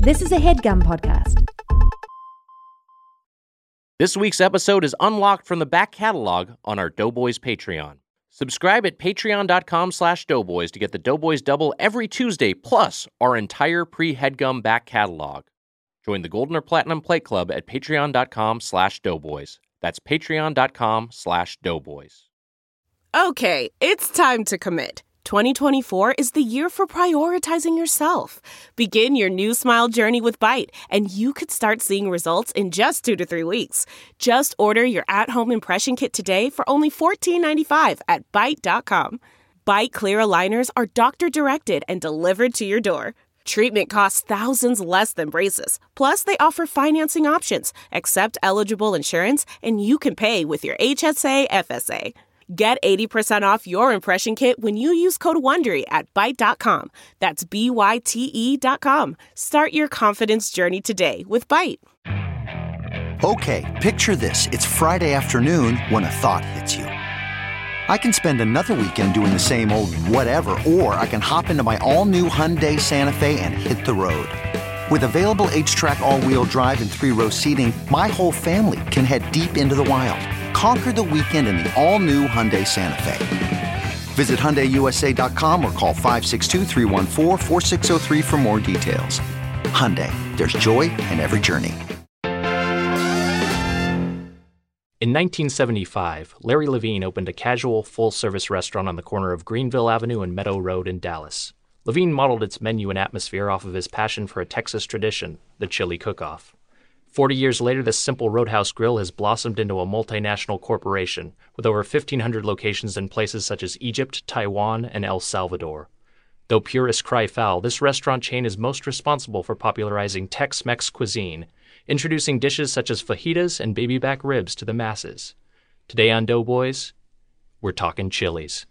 This is a HeadGum podcast. This week's episode is unlocked from the back catalog on our Doughboys Patreon. Subscribe at patreon.com/doughboys to get the Doughboys Double every Tuesday, plus our entire pre-HeadGum back catalog. Join the Golden or Platinum Plate Club at patreon.com/doughboys. That's patreon.com/doughboys. Okay, it's time to commit. 2024 is the year for prioritizing yourself. Begin your new smile journey with Byte, and you could start seeing results in just 2 to 3 weeks. Just order your at-home impression kit today for only $14.95 at Byte.com. Byte Clear aligners are doctor-directed and delivered to your door. Treatment costs thousands less than braces. Plus, they offer financing options, accept eligible insurance, and you can pay with your HSA FSA. Get 80% off your impression kit when you use code WONDERY at Byte.com. That's BYTE.com. Start your confidence journey today with Byte. Okay, picture this. It's Friday afternoon when a thought hits you. I can spend another weekend doing the same old whatever, or I can hop into my all-new Hyundai Santa Fe and hit the road. With available H-Track all-wheel drive and 3-row seating, my whole family can head deep into the wild. Conquer the weekend in the all-new Hyundai Santa Fe. Visit HyundaiUSA.com or call 562-314-4603 for more details. Hyundai, there's joy in every journey. In 1975, Larry Levine opened a casual, full-service restaurant on the corner of Greenville Avenue and Meadow Road in Dallas. Levine modeled its menu and atmosphere off of his passion for a Texas tradition, the chili cook-off. 40 years later, this simple roadhouse grill has blossomed into a multinational corporation with over 1,500 locations in places such as Egypt, Taiwan, and El Salvador. Though purists cry foul, this restaurant chain is most responsible for popularizing Tex-Mex cuisine, introducing dishes such as fajitas and baby back ribs to the masses. Today on Doughboys, we're talking Chili's.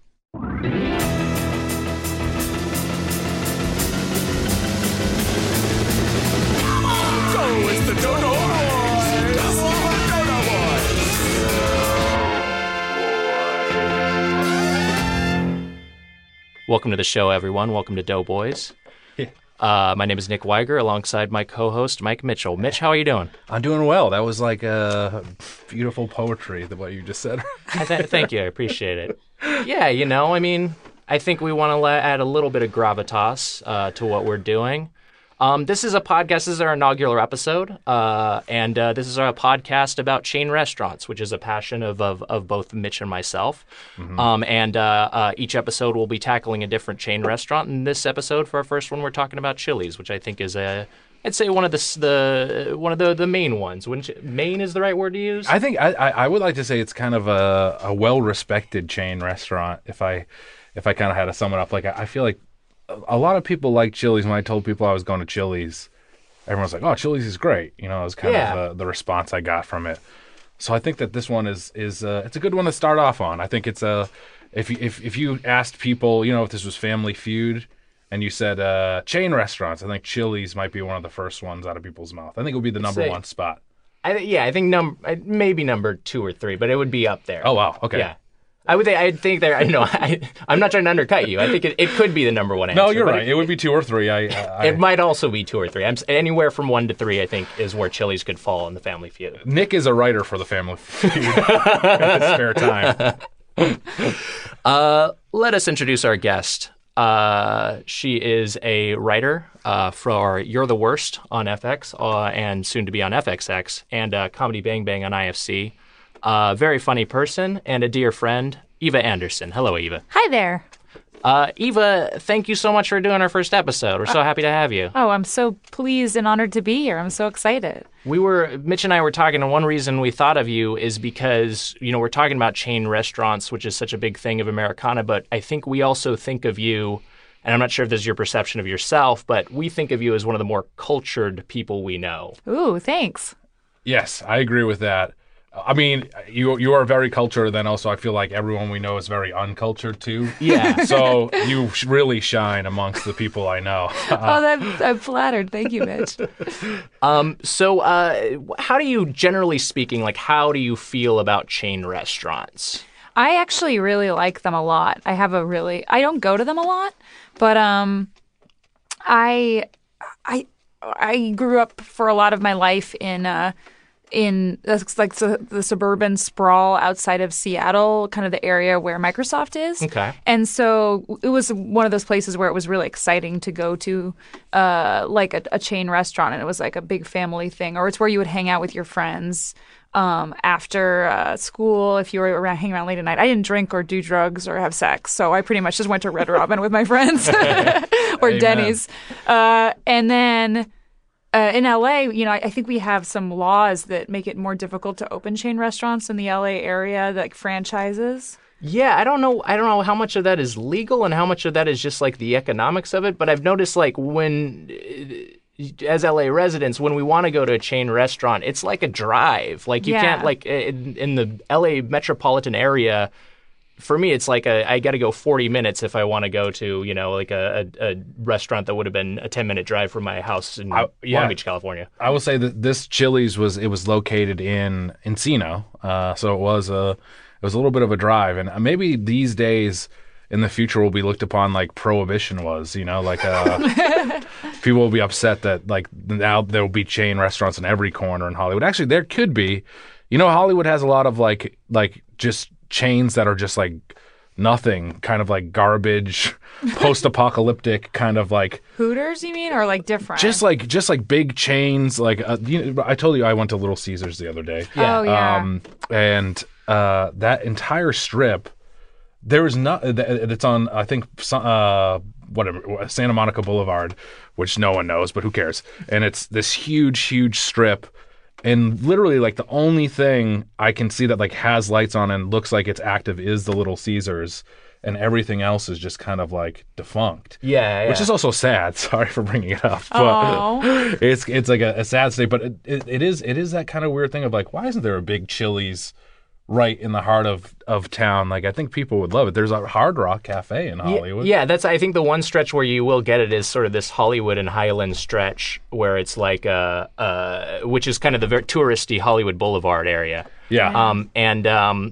It's the Dodo Boys! Welcome to the show, everyone. Welcome to Doughboys. My name is Nick Weiger, alongside my co-host, Mike Mitchell. Mitch, how are you doing? I'm doing well. That was like beautiful poetry, what you just said. Thank you. I appreciate it. Yeah, I think we want to add a little bit of gravitas to what we're doing. This is a podcast. This is our inaugural episode, and this is our podcast about chain restaurants, which is a passion of both Mitch and myself. Mm-hmm. Each episode will be tackling a different chain restaurant. In this episode, for our first one, we're talking about Chili's, which I think is I'd say one of the main ones. Main is the right word to use? I think I would like to say it's kind of a well-respected chain restaurant. If I kind of had to sum it up, like I feel like a lot of people like Chili's. When I told people I was going to Chili's, everyone was like, "Oh, Chili's is great." It was kind of the response I got from it. So I think that this one is it's a good one to start off on. I think it's if you asked people, if this was Family Feud, and you said chain restaurants, I think Chili's might be one of the first ones out of people's mouth. I think it would be the number one spot. I think maybe number 2 or 3, but it would be up there. Oh wow, okay. Yeah. I'd think there. I'm not trying to undercut you. I think it could be the number one answer. No, you're right. It would be 2 or 3. It might also be 2 or 3. Anywhere from 1 to 3, I think, is where Chili's could fall in the Family Feud. Nick is a writer for the Family Feud in his spare time. Let us introduce our guest. She is a writer for You're the Worst on FX and soon to be on FXX and Comedy Bang Bang on IFC. Very funny person and a dear friend, Eva Anderson. Hello, Eva. Hi there. Eva, thank you so much for doing our first episode. We're so happy to have you. Oh, I'm so pleased and honored to be here. I'm so excited. Mitch and I were talking, and one reason we thought of you is because, we're talking about chain restaurants, which is such a big thing of Americana, but I think we also think of you, and I'm not sure if this is your perception of yourself, but we think of you as one of the more cultured people we know. Ooh, thanks. Yes, I agree with that. I mean, you are very cultured, then also I feel like everyone we know is very uncultured too. Yeah. So you really shine amongst the people I know. I'm flattered. Thank you, Mitch. So how do you, generally speaking, how do you feel about chain restaurants? I actually really like them a lot. I don't go to them a lot, but I I grew up for a lot of my life in like the suburban sprawl outside of Seattle, kind of the area where Microsoft is. Okay. And so it was one of those places where it was really exciting to go to like a chain restaurant, and it was like a big family thing, or it's where you would hang out with your friends after school if you were hanging around late at night. I didn't drink or do drugs or have sex, so I pretty much just went to Red Robin with my friends or Amen. Denny's. And then in LA, I think we have some laws that make it more difficult to open chain restaurants in the LA area, like franchises. Yeah, I don't know how much of that is legal and how much of that is just like the economics of it. But I've noticed like when, as LA residents, when we want to go to a chain restaurant, it's like a drive. Like you can't like in the LA metropolitan area. For me, it's like I got to go 40 minutes if I want to go to, like a restaurant that would have been a 10-minute drive from my house in Long Beach, California. I will say that this Chili's was located in Encino, so it was a little bit of a drive, and maybe these days in the future will be looked upon like Prohibition was, like people will be upset that like now there will be chain restaurants in every corner in Hollywood. Actually, there could be. Hollywood has a lot of like just chains that are just like nothing, kind of like garbage, post-apocalyptic kind of like Hooters, you mean, or like different? Just like big chains. Like I told you I went to Little Caesars the other day. Yeah. Oh yeah. And that entire strip, there is not. It's on I think whatever Santa Monica Boulevard, which no one knows, but who cares? And it's this huge strip. And literally, like, the only thing I can see that, like, has lights on and looks like it's active is the Little Caesars, and everything else is just kind of, like, defunct. Yeah. Which is also sad. Sorry for bringing it up. But it's like a sad state. But it is that kind of weird thing of, like, why isn't there a big Chili's right in the heart of town? Like, I think people would love it. There's a Hard Rock Cafe in Hollywood. Yeah, that's I think the one stretch where you will get it is sort of this Hollywood and Highland stretch where it's like which is kind of the very touristy Hollywood Boulevard area. Yeah.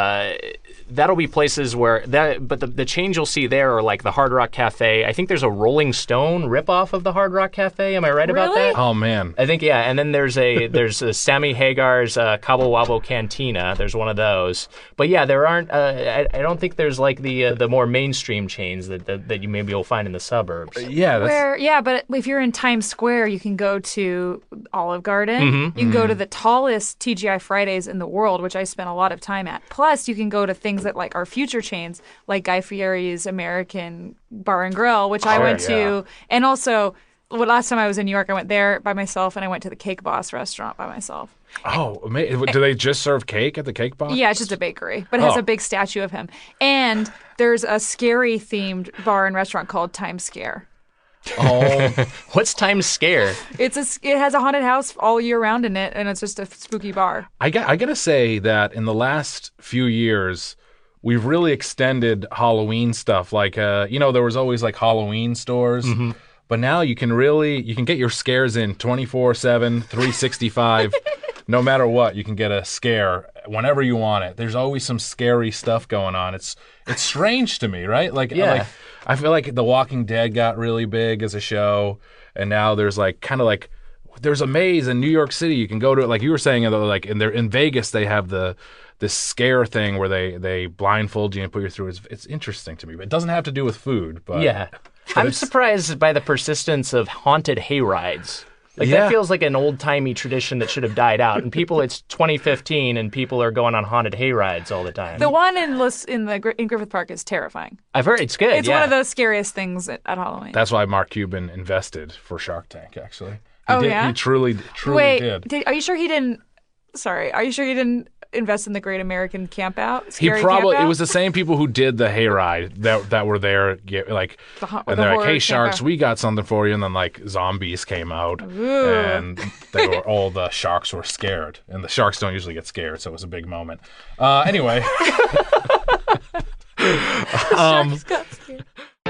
That'll be places where but the chains you'll see there are like the Hard Rock Cafe. I think there's a Rolling Stone ripoff of the Hard Rock Cafe. Am I right about that? Oh man. I think and then there's a Sammy Hagar's Cabo Wabo Cantina. There's one of those. But yeah, there aren't. I don't think there's like the more mainstream chains that you maybe will find in the suburbs. But if you're in Times Square, you can go to Olive Garden. Mm-hmm. You can go to the tallest TGI Fridays in the world, which I spent a lot of time at. Plus, you can go to things that like are future chains, like Guy Fieri's American Bar and Grill, which I went to, and also last time I was in New York, I went there by myself, and I went to the Cake Boss restaurant by myself. Oh, do they just serve cake at the Cake Boss? Yeah, it's just a bakery, but it has a big statue of him. And there's a scary themed bar and restaurant called Times Scare. Oh, what's Times Scare? It has a haunted house all year round in it, and it's just a spooky bar. I gotta say that in the last few years, we've really extended Halloween stuff. Like, there was always like Halloween stores, but now you can get your scares in 24/7, 365. No matter what, you can get a scare whenever you want it. There's always some scary stuff going on. It's strange to me, right? Like I feel like The Walking Dead got really big as a show, and now there's like kind of like there's a maze in New York City. You can go to, like you were saying, like in Vegas they have this scare thing where they blindfold you and put you through. It's interesting to me, but it doesn't have to do with food. But yeah, I'm surprised by the persistence of haunted hayrides. Like that feels like an old-timey tradition that should have died out. And it's 2015, and people are going on haunted hayrides all the time. The one in Griffith Park is terrifying. I've heard it's good. It's one of the scariest things at Halloween. That's why Mark Cuban invested for Shark Tank. Actually, yeah, he truly did. Are you sure he didn't? Sorry, are you sure he didn't invest in the Great American Campout? It was the same people who did the hayride that were there, like, and they're like, "Hey, sharks, we got something for you," and then like zombies came out, and all the sharks were scared, and the sharks don't usually get scared, so it was a big moment. Anyway, Sharks got scared.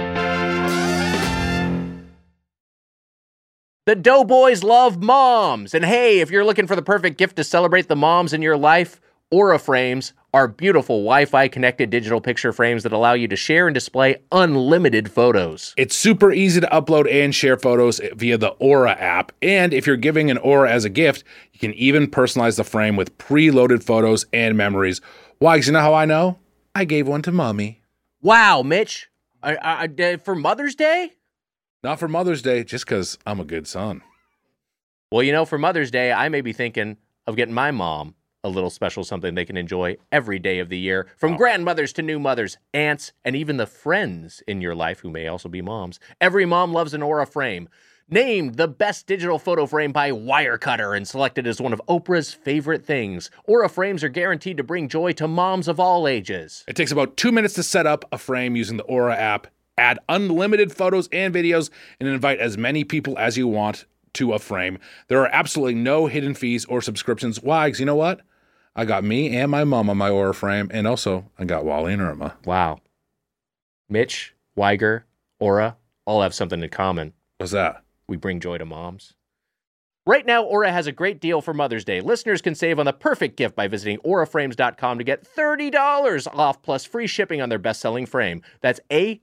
The Doughboys love moms. And hey, if you're looking for the perfect gift to celebrate the moms in your life, Aura Frames are beautiful Wi-Fi connected digital picture frames that allow you to share and display unlimited photos. It's super easy to upload and share photos via the Aura app. And if you're giving an Aura as a gift, you can even personalize the frame with preloaded photos and memories. Why? 'Cause you know how I know? I gave one to Mommy. Wow, Mitch. For Mother's Day? Not for Mother's Day, just because I'm a good son. Well, for Mother's Day, I may be thinking of getting my mom a little special something they can enjoy every day of the year. From grandmothers to new mothers, aunts, and even the friends in your life who may also be moms. Every mom loves an Aura frame. Named the best digital photo frame by Wirecutter and selected as one of Oprah's favorite things. Aura frames are guaranteed to bring joy to moms of all ages. It takes about 2 minutes to set up a frame using the Aura app, add unlimited photos and videos, and invite as many people as you want to a frame. There are absolutely no hidden fees or subscriptions. Why? 'Cause you know what? I got me and my mom on my Aura frame, and also I got Wally and Irma. Wow. Mitch, Weiger, Aura, all have something in common. What's that? We bring joy to moms. Right now, Aura has a great deal for Mother's Day. Listeners can save on the perfect gift by visiting auraframes.com to get $30 off plus free shipping on their best-selling frame. That's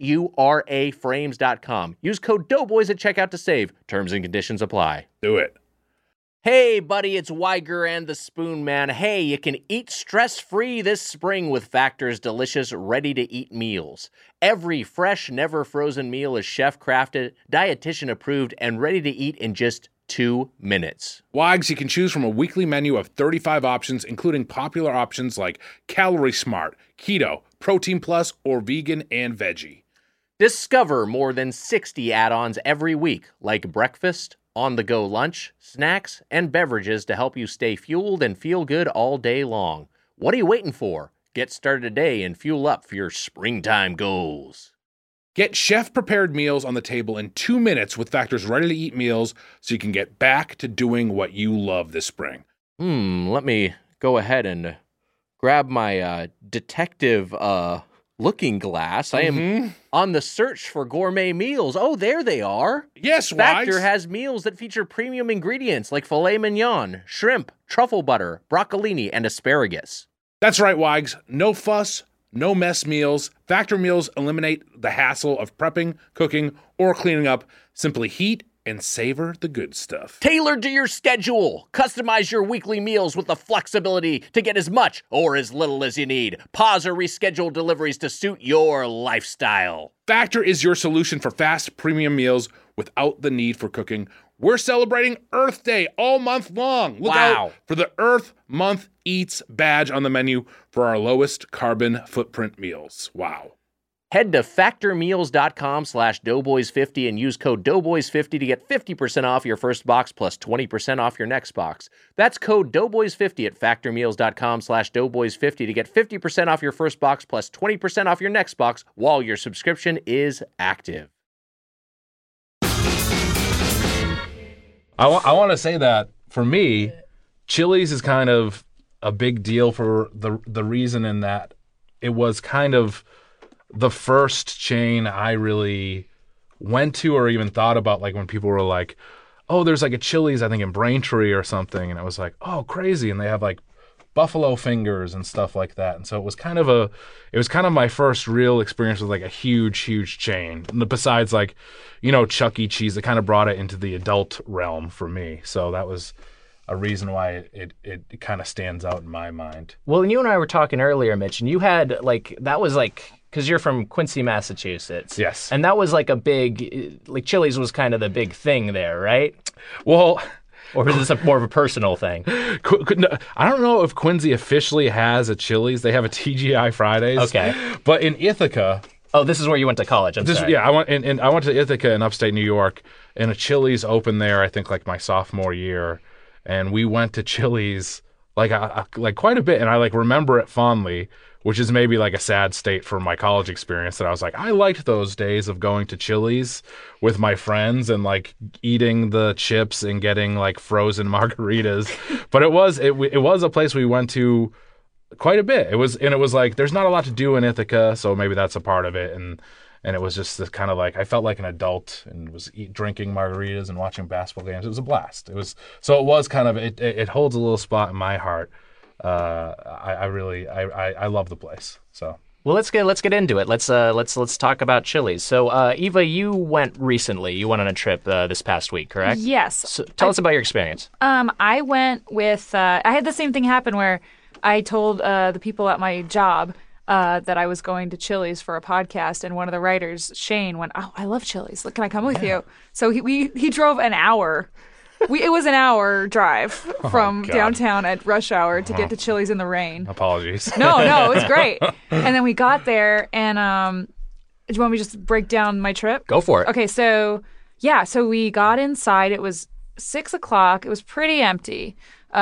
AURA frames.com. Use code Doughboys at checkout to save. Terms and conditions apply. Do it. Hey, buddy, it's Weiger and the Spoon Man. Hey, you can eat stress-free this spring with Factor's delicious, ready-to-eat meals. Every fresh, never-frozen meal is chef-crafted, dietitian-approved, and ready to eat in just 2 minutes. Wags, you can choose from a weekly menu of 35 options, including popular options like Calorie Smart, Keto, Protein Plus, or Vegan and Veggie. Discover more than 60 add-ons every week, like breakfast, on-the-go lunch, snacks, and beverages to help you stay fueled and feel good all day long. What are you waiting for? Get started today and fuel up for your springtime goals. Get chef-prepared meals on the table in 2 minutes with Factor's ready-to-eat meals so you can get back to doing what you love this spring. Let me go ahead and grab my detective looking glass. I am on the search for gourmet meals. Oh, there they are. Yes, Factor Wags. has meals that feature premium ingredients like filet mignon, shrimp, truffle butter, broccolini, and asparagus. That's right, Wags. No fuss, no mess meals. Factor meals eliminate the hassle of prepping, cooking, or cleaning up. Simply heat and savor the good stuff. Tailored to your schedule. Customize your weekly meals with the flexibility to get as much or as little as you need. Pause or reschedule deliveries to suit your lifestyle. Factor is your solution for fast premium meals without the need for cooking. We're celebrating Earth Day all month long. Look out for the Earth Month Eats badge on the menu for our lowest carbon footprint meals. Wow. Head to factormeals.com/doughboys50 and use code doughboys50 to get 50% off your first box plus 20% off your next box. That's code doughboys50 at factormeals.com/doughboys50 to get 50% off your first box plus 20% off your next box while your subscription is active. I want to say that for me, Chili's is kind of a big deal for the reason in that it was kind of the first chain I really went to or even thought about, like when people were like, oh, there's like a Chili's, I think in Braintree or something. And I was like, oh, crazy. And they have like buffalo fingers and stuff like that. And so it was kind of my first real experience with like a huge chain. And besides like, Chuck E. Cheese, it kind of brought it into the adult realm for me. So that was a reason why it kind of stands out in my mind. Well, and you and I were talking earlier, Mitch, and you had because you're from Quincy, Massachusetts. Yes. And that was like a big, Chili's was kind of the big thing there, right? Well, or is this more of a personal thing? I don't know if Quincy officially has a Chili's. They have a TGI Fridays. Okay. But in Ithaca. Oh, this is where you went to college. Sorry. Yeah, I went to Ithaca in upstate New York, and a Chili's opened there, I think, like my sophomore year. And we went to Chili's like quite a bit, and I remember it fondly, which is maybe like a sad state for my college experience that I was like, I liked those days of going to Chili's with my friends and like eating the chips and getting like frozen margaritas. But it was a place we went to quite a bit. It was like there's not a lot to do in Ithaca, so maybe that's a part of it. And it was just this kind of like I felt like an adult and was drinking margaritas and watching basketball games. It was a blast. It was kind of it holds a little spot in my heart. I love the place. So. Well, let's get into it. Let's talk about Chili's. So, Eva, you went recently. You went on a trip this past week, correct? Yes. So, tell us about your experience. I went with. I had the same thing happen where I told the people at my job that I was going to Chili's for a podcast, and one of the writers, Shane, went, "Oh, I love Chili's. Can I come with you?" So he drove an hour. It was an hour drive from downtown at rush hour to get to Chili's in the rain. Apologies. No, it was great. And then we got there, and do you want me to just break down my trip? Go for it. Okay, so we got inside. It was 6 o'clock. It was pretty empty.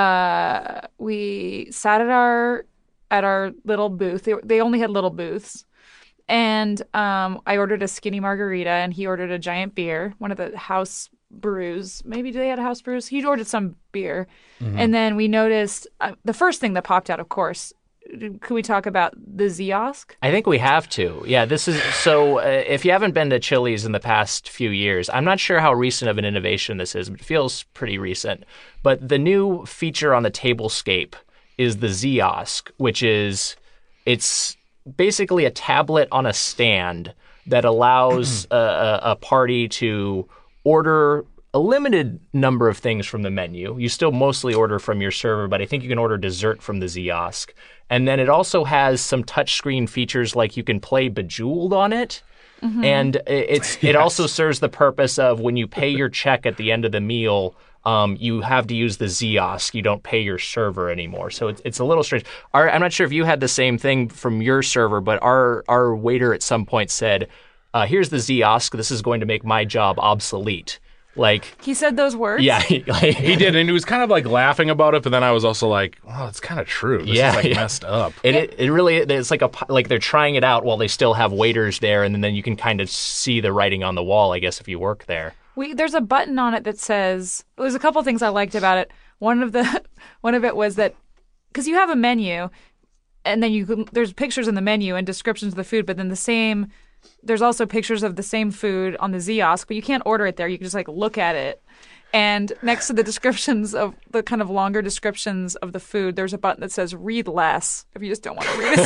We sat at our little booth. They only had little booths. And I ordered a skinny margarita, and he ordered a giant beer, one of the house brews. Maybe they had a house brews. He ordered some beer. Mm-hmm. And then we noticed the first thing that popped out, of course. Could we talk about the Ziosk? I think we have to. Yeah, this is so. If you haven't been to Chili's in the past few years, I'm not sure how recent of an innovation this is, but it feels pretty recent. But the new feature on the tablescape is the Ziosk, which it's basically a tablet on a stand that allows a party to order a limited number of things from the menu. You still mostly order from your server, but I think you can order dessert from the Ziosk. And then it also has some touchscreen features like you can play Bejeweled on it. Mm-hmm. And it also serves the purpose of when you pay your check at the end of the meal, you have to use the Ziosk. You don't pay your server anymore. So it's a little strange. I'm not sure if you had the same thing from your server, but our waiter at some point said, here's the Ziosk. This is going to make my job obsolete. He said those words? Yeah. He did, and he was kind of laughing about it, but then I was also like, well, it's kind of true. This is messed up. It really, it's like they're trying it out while they still have waiters there, and then you can kind of see the writing on the wall, I guess, if you work there. There's a button on it that says, there's a couple things I liked about it. One of it was that, because you have a menu, and then there's pictures in the menu and descriptions of the food, but then there's also pictures of the same food on the Ziosk, but you can't order it there. You can just look at it. And next to the descriptions of the kind of longer descriptions of the food, there's a button that says read less if you just don't want to read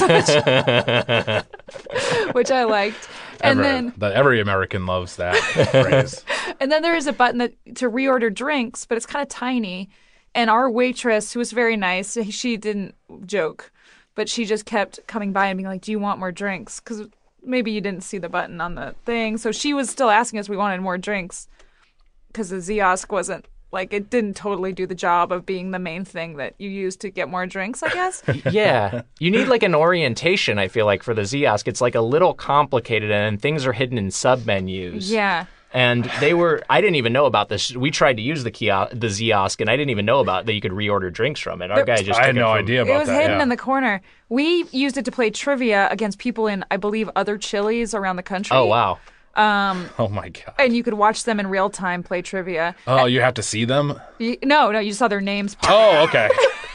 it so much, which I liked. Every American loves that phrase. And then there is a button to reorder drinks, but it's kind of tiny. And our waitress, who was very nice, she didn't joke, but she just kept coming by and being like, do you want more drinks? Because maybe you didn't see the button on the thing. So she was still asking us if we wanted more drinks because the Ziosk wasn't, it didn't totally do the job of being the main thing that you use to get more drinks, I guess. Yeah. You need an orientation, I feel like, for the Ziosk. It's a little complicated, and things are hidden in sub-menus. Yeah. And I didn't even know about this. We tried to use the Ziosk, and I didn't even know about that you could reorder drinks from it. Our guy just I had no idea about that. It was hidden in the corner. We used it to play trivia against people in, I believe, other Chili's around the country. Oh, wow. Oh, my God. And you could watch them in real time play trivia. Oh, you have to see them? No, you just saw their names. Oh, okay.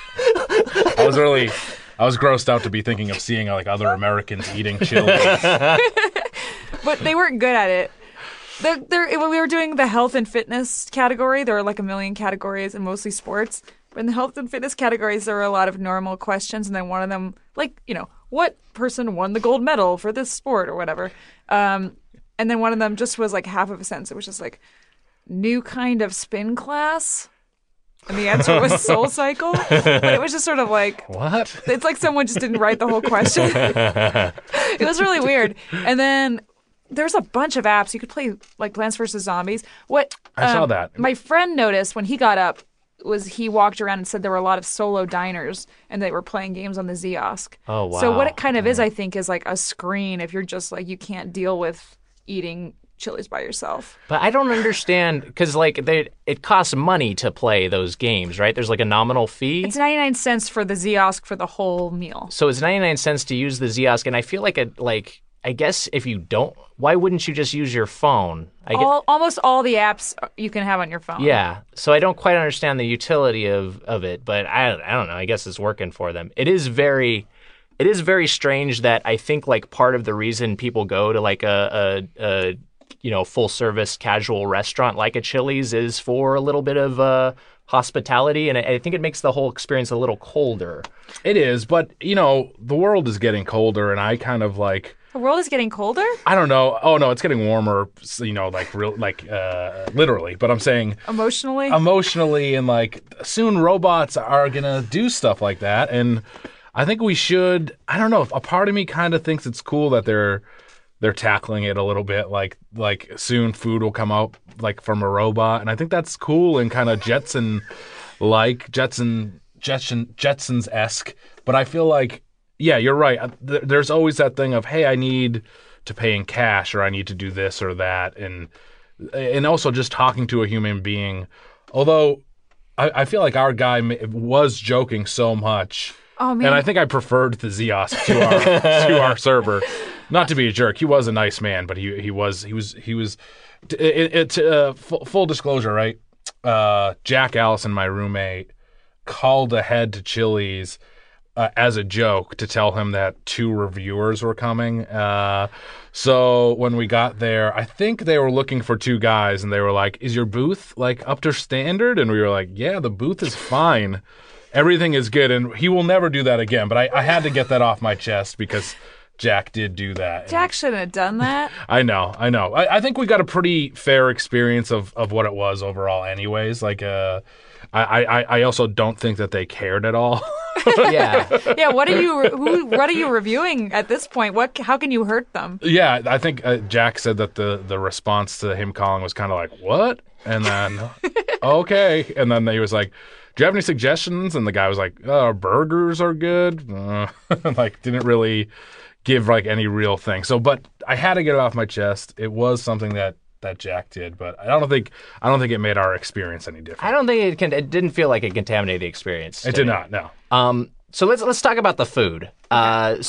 I was grossed out to be thinking of seeing other Americans eating Chili's. But they weren't good at it. When we were doing the health and fitness category, there were a million categories and mostly sports. But in the health and fitness categories, there were a lot of normal questions. And then one of them, what person won the gold medal for this sport or whatever? And then one of them just was half of a sentence. It was just new kind of spin class. And the answer was Soul Cycle. But it was just sort of what? It's like someone just didn't write the whole question. It was really weird. And then there's a bunch of apps. You could play Plants vs. Zombies. I saw that. My friend noticed when he got up was he walked around and said there were a lot of solo diners and they were playing games on the Ziosk. Oh, wow. So what it kind of is, I think, is a screen if you're just you can't deal with eating Chili's by yourself. But I don't understand because it costs money to play those games, right? There's a nominal fee. It's 99 cents for the Ziosk for the whole meal. So it's 99 cents to use the Ziosk, and I feel I guess if you don't, why wouldn't you just use your phone? Almost all the apps you can have on your phone. Yeah. So I don't quite understand the utility of it, but I don't know. I guess it's working for them. It is very strange that I think part of the reason people go to a full service casual restaurant like a Chili's is for a little bit of hospitality, and I think it makes the whole experience a little colder. It is, but the world is getting colder, and I kind of like. The world is getting colder? I don't know. Oh no, it's getting warmer. Literally. But I'm saying emotionally, and like soon robots are gonna do stuff like that, and I think we should. I don't know. A part of me kind of thinks it's cool that they're tackling it a little bit. Like soon food will come out like from a robot, and I think that's cool and kind of Jetsons-esque. But I feel like. Yeah, you're right. There's always that thing of, hey, I need to pay in cash, or I need to do this or that, and also just talking to a human being. Although I feel like our guy was joking so much, and I think I preferred the Zeos to our server. Not to be a jerk, he was a nice man, but he was. Full disclosure, right? Jack Allison, my roommate, called ahead to Chili's. As a joke to tell him that 2 reviewers were coming. So when we got there, I think they were looking for 2 guys, and they were like, is your booth like up to standard? And we were like, yeah, the booth is fine. Everything is good. And he will never do that again. But I had to get that off my chest because Jack did do that. Jack shouldn't have done that. I know. I think we got a pretty fair experience of what it was overall anyways. Like, I also don't think that they cared at all. Yeah. Yeah. What are you reviewing at this point? How can you hurt them? Yeah, I think Jack said that the response to him calling was kind of like, what? And then, okay. And then he was like, do you have any suggestions? And the guy was like, burgers are good. Didn't really give like any real thing. So, but I had to get it off my chest. It was something that Jack did, but I don't think it made our experience any different. I don't think it didn't feel like it contaminated the experience. It did not, no. So let's talk about the food. What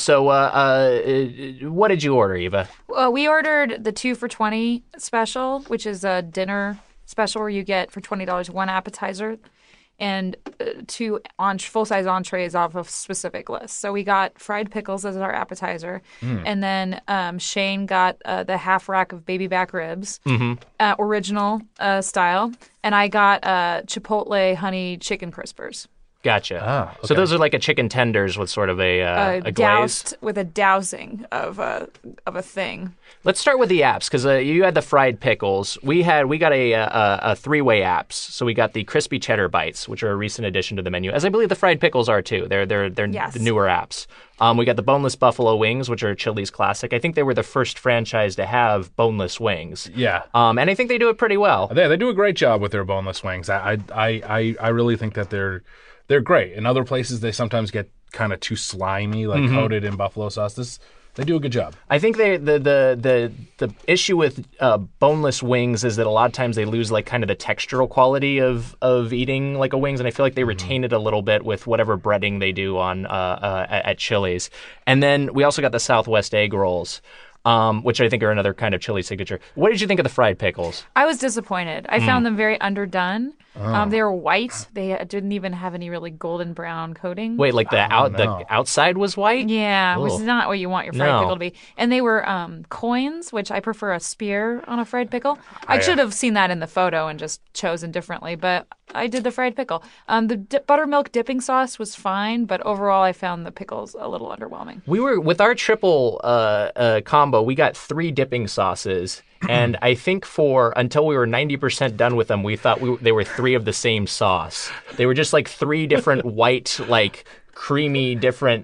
did you order, Eva? We ordered the 2 for $20 special, which is a dinner special where you get for $20 1 appetizer and 2 full-size entrees off of specific lists. So we got fried pickles as our appetizer, and then Shane got the half rack of baby back ribs, original style, and I got Chipotle honey chicken crispers. Gotcha. Ah, okay. So those are like a chicken tenders with sort of a glaze? Doused with a dousing of a thing. Let's start with the apps, because you had the fried pickles. We got a 3-way apps. So we got the crispy cheddar bites, which are a recent addition to the menu, as I believe the fried pickles are too. They're Yes. the newer apps. We got the boneless buffalo wings, which are Chili's classic. I think they were the first franchise to have boneless wings. Yeah. And I think they do it pretty well. They do a great job with their boneless wings. I really think that they're great. In other places, they sometimes get kind of too slimy, like coated in buffalo sauce. They do a good job. I think the issue with boneless wings is that a lot of times they lose like kind of the textural quality of eating like a wings, and I feel like they retain it a little bit with whatever breading they do on at Chili's. And then we also got the Southwest egg rolls, which I think are another kind of Chili signature. What did you think of the fried pickles? I was disappointed. I found them very underdone. They were white. They didn't even have any really golden brown coating. Wait, like the outside was white? Yeah, which is Ugh. not what you want your fried pickle to be. And they were coins, which I prefer a spear on a fried pickle. I should have seen that in the photo and just chosen differently, but I did the fried pickle. The buttermilk dipping sauce was fine, but overall I found the pickles a little underwhelming. We were with our triple combo. We got 3 dipping sauces, and I think until we were 90% done with them, we thought they were 3 of the same sauce. They were just like 3 different white, like creamy, different,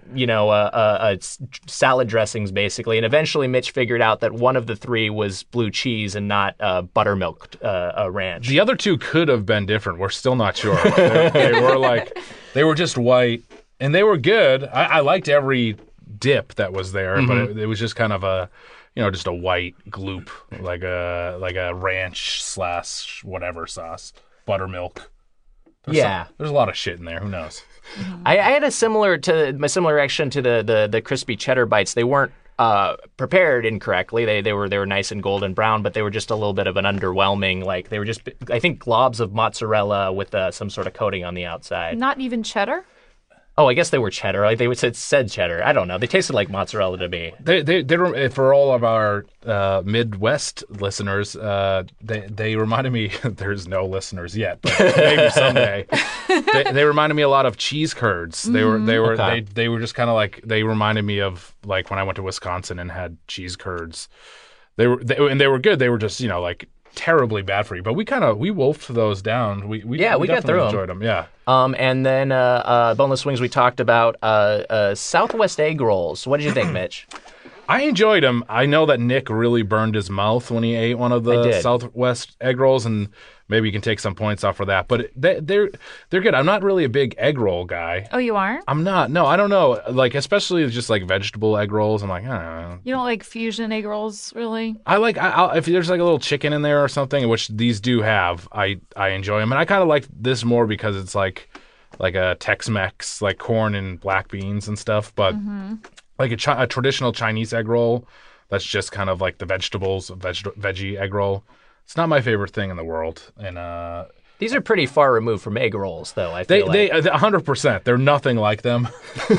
salad dressings basically. And eventually, Mitch figured out that one of the 3 was blue cheese and not buttermilk ranch. The other 2 could have been different. We're still not sure. They were just white, and they were good. I liked every dip that was there, but it was just kind of a, just a white gloop, like a ranch / whatever sauce, buttermilk. There's a lot of shit in there. Who knows? I had a similar reaction to the crispy cheddar bites. They weren't prepared incorrectly. They were nice and golden brown, but they were just a little bit of an underwhelming. Like they were just, I think, globs of mozzarella with some sort of coating on the outside. Not even cheddar? Oh, I guess they were cheddar. Like they said cheddar. I don't know. They tasted like mozzarella to me. They for all of our Midwest listeners, they reminded me. There's no listeners yet, but maybe someday. They reminded me a lot of cheese curds. They were just kind of like, they reminded me of like when I went to Wisconsin and had cheese curds. They were good. They were just like terribly bad for you, but we wolfed those down. We got definitely through 'em. enjoyed them. Yeah. And then Boneless Wings, we talked about Southwest egg rolls. What did you think, Mitch? I enjoyed them. I know that Nick really burned his mouth when he ate one of the Southwest egg rolls, and maybe you can take some points off for that. But they're good. I'm not really a big egg roll guy. Oh, you aren't? I'm not. No, I don't know. Like, especially just like vegetable egg rolls. I'm like, I don't know. You don't like fusion egg rolls, really? I like if there's like a little chicken in there or something, which these do have. I enjoy them, and I kind of like this more because it's like a Tex-Mex, like corn and black beans and stuff. But like a traditional Chinese egg roll, that's just kind of like the vegetables, veggie egg roll. It's not my favorite thing in the world, and these are pretty far removed from egg rolls, though. I feel they 100%. They're nothing like them.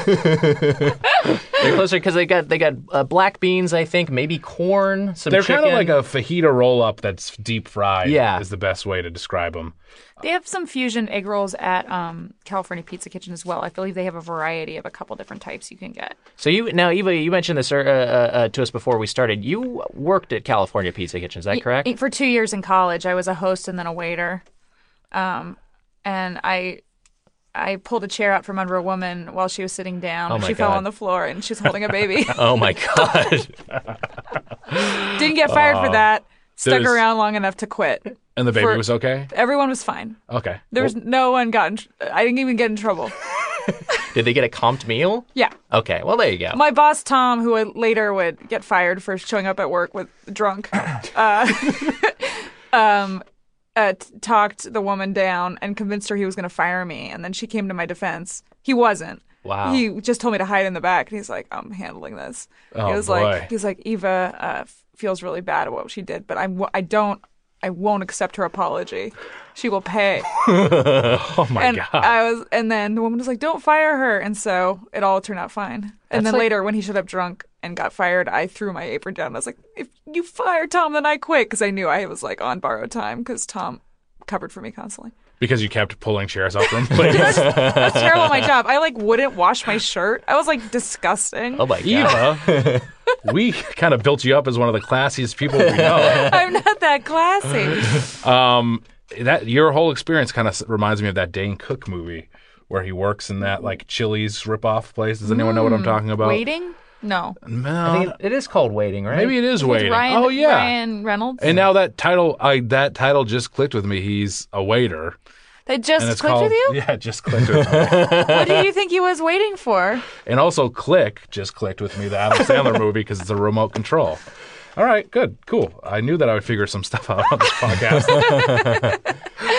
They're closer because they got black beans, I think, maybe corn, some They're chicken. kind of like a fajita roll up that's deep fried. Yeah, is the best way to describe them. They have some fusion egg rolls at California Pizza Kitchen as well. I believe they have a variety of a couple different types you can get. So Eva, you mentioned this to us before we started. You worked at California Pizza Kitchen, is that correct? For 2 years in college, I was a host and then a waiter. And I pulled a chair out from under a woman while she was sitting down. Oh my she fell God. on the floor and she's holding a baby. Oh my God. Didn't get fired for that. Stuck around long enough to quit. And the baby was okay? Everyone was fine. Okay. There was no one I didn't even get in trouble. Did they get a comped meal? Yeah. Okay, well, there you go. My boss, Tom, who later would get fired for showing up at work with drunk, talked the woman down and convinced her he was going to fire me. And then she came to my defense. He wasn't. Wow. He just told me to hide in the back. And he's like, I'm handling this. Oh, he was boy. like, Eva feels really bad about what she did, but I won't accept her apology. She will pay. Oh my God. And then the woman was like, don't fire her. And so it all turned out fine. And then later when he showed up drunk and got fired, I threw my apron down. I was like, if you fire Tom, then I quit. Because I knew I was like on borrowed time because Tom covered for me constantly. Because you kept pulling chairs up from places. That's terrible at my job. I wouldn't wash my shirt. I was Oh disgusting. my God. Eva, we kind of built you up as one of the classiest people we know. I'm not that classy. Your whole experience kind of reminds me of that Dane Cook movie where he works in that like Chili's ripoff place. Does anyone know what I'm talking about? Waiting? No. No. I think it is called Waiting, right? Maybe it is Waiting. Ryan, oh yeah. Ryan Reynolds. And now that title just clicked with me. He's a waiter. That just And it's clicked called, with you? Yeah, it just clicked with me. What do you think he was waiting for? And also Click just clicked with me, the Adam Sandler movie, because it's a remote control. All right, good, cool. I knew that I would figure some stuff out on this podcast.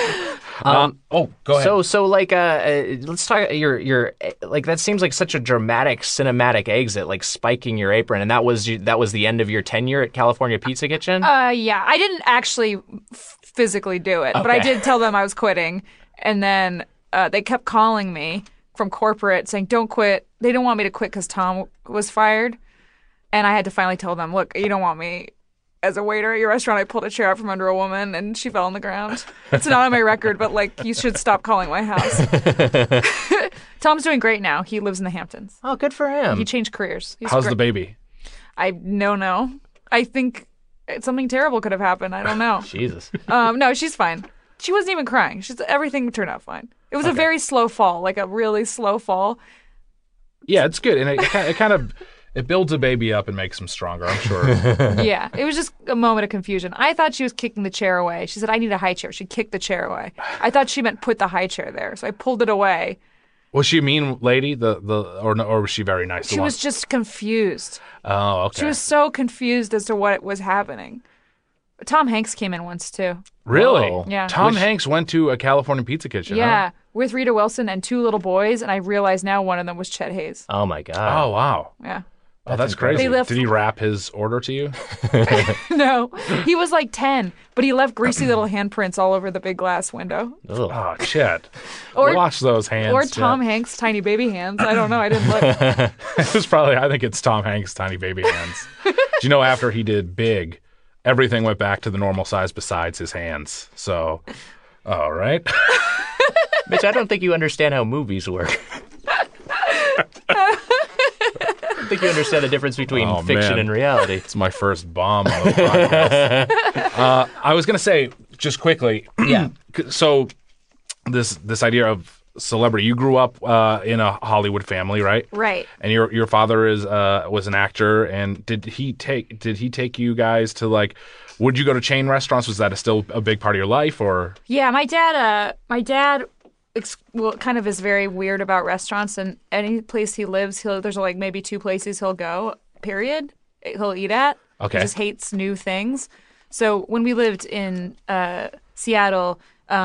Go ahead. So let's talk. Your like that seems like such a dramatic cinematic exit, like spiking your apron, and that was the end of your tenure at California Pizza Kitchen. Yeah, I didn't actually physically do it, but I did tell them I was quitting, and then they kept calling me from corporate saying, "Don't quit." They didn't want me to quit because Tom was fired, and I had to finally tell them, "Look, you don't want me." As a waiter at your restaurant, I pulled a chair out from under a woman and she fell on the ground. It's not on my record, but you should stop calling my house. Tom's doing great now. He lives in the Hamptons. Oh, good for him. He changed careers. How's the baby? I don't know. I think something terrible could have happened. I don't know. Jesus. No, she's fine. She wasn't even crying. Everything turned out fine. It was a very slow fall, like a really slow fall. Yeah, it's good, and it kind of. It builds a baby up and makes him stronger, I'm sure. Yeah, it was just a moment of confusion. I thought she was kicking the chair away. She said, I need a high chair. She kicked the chair away. I thought she meant put the high chair there. So I pulled it away. Was she a mean lady, or was she very nice? She was just confused. Oh, okay. She was so confused as to what was happening. Tom Hanks came in once, too. Really? Whoa. Yeah. Tom Hanks went to a California Pizza Kitchen, Yeah, huh? with Rita Wilson and two little boys, and I realize now one of them was Chet Hayes. Oh my God. Oh, wow. Yeah. Oh, that's crazy. They left- Did he wrap his order to you? No, he was like 10, but he left greasy little handprints all over the big glass window. Ugh. Oh, shit. Or- Wash those hands. Or Tom Jet. Hanks' tiny baby hands. I don't know. I didn't look. It was probably, I think it's Tom Hanks' tiny baby hands. Do you know after he did Big, everything went back to the normal size besides his hands? So, all right. Mitch, I don't think you understand how movies work. I don't think you understand the difference between Oh, fiction man. and reality. It's my first bomb on the podcast. I was going to say, just quickly, Yeah. so this idea of celebrity, you grew up in a Hollywood family, right? Right. And your father was an actor, and did he take you guys to, like, would you go to chain restaurants? Was that still a big part of your life, or? Yeah, my dad kind of is very weird about restaurants, and any place he lives, there's like maybe 2 places he'll go, period, he'll eat at. Okay. He just hates new things. So when we lived in Seattle,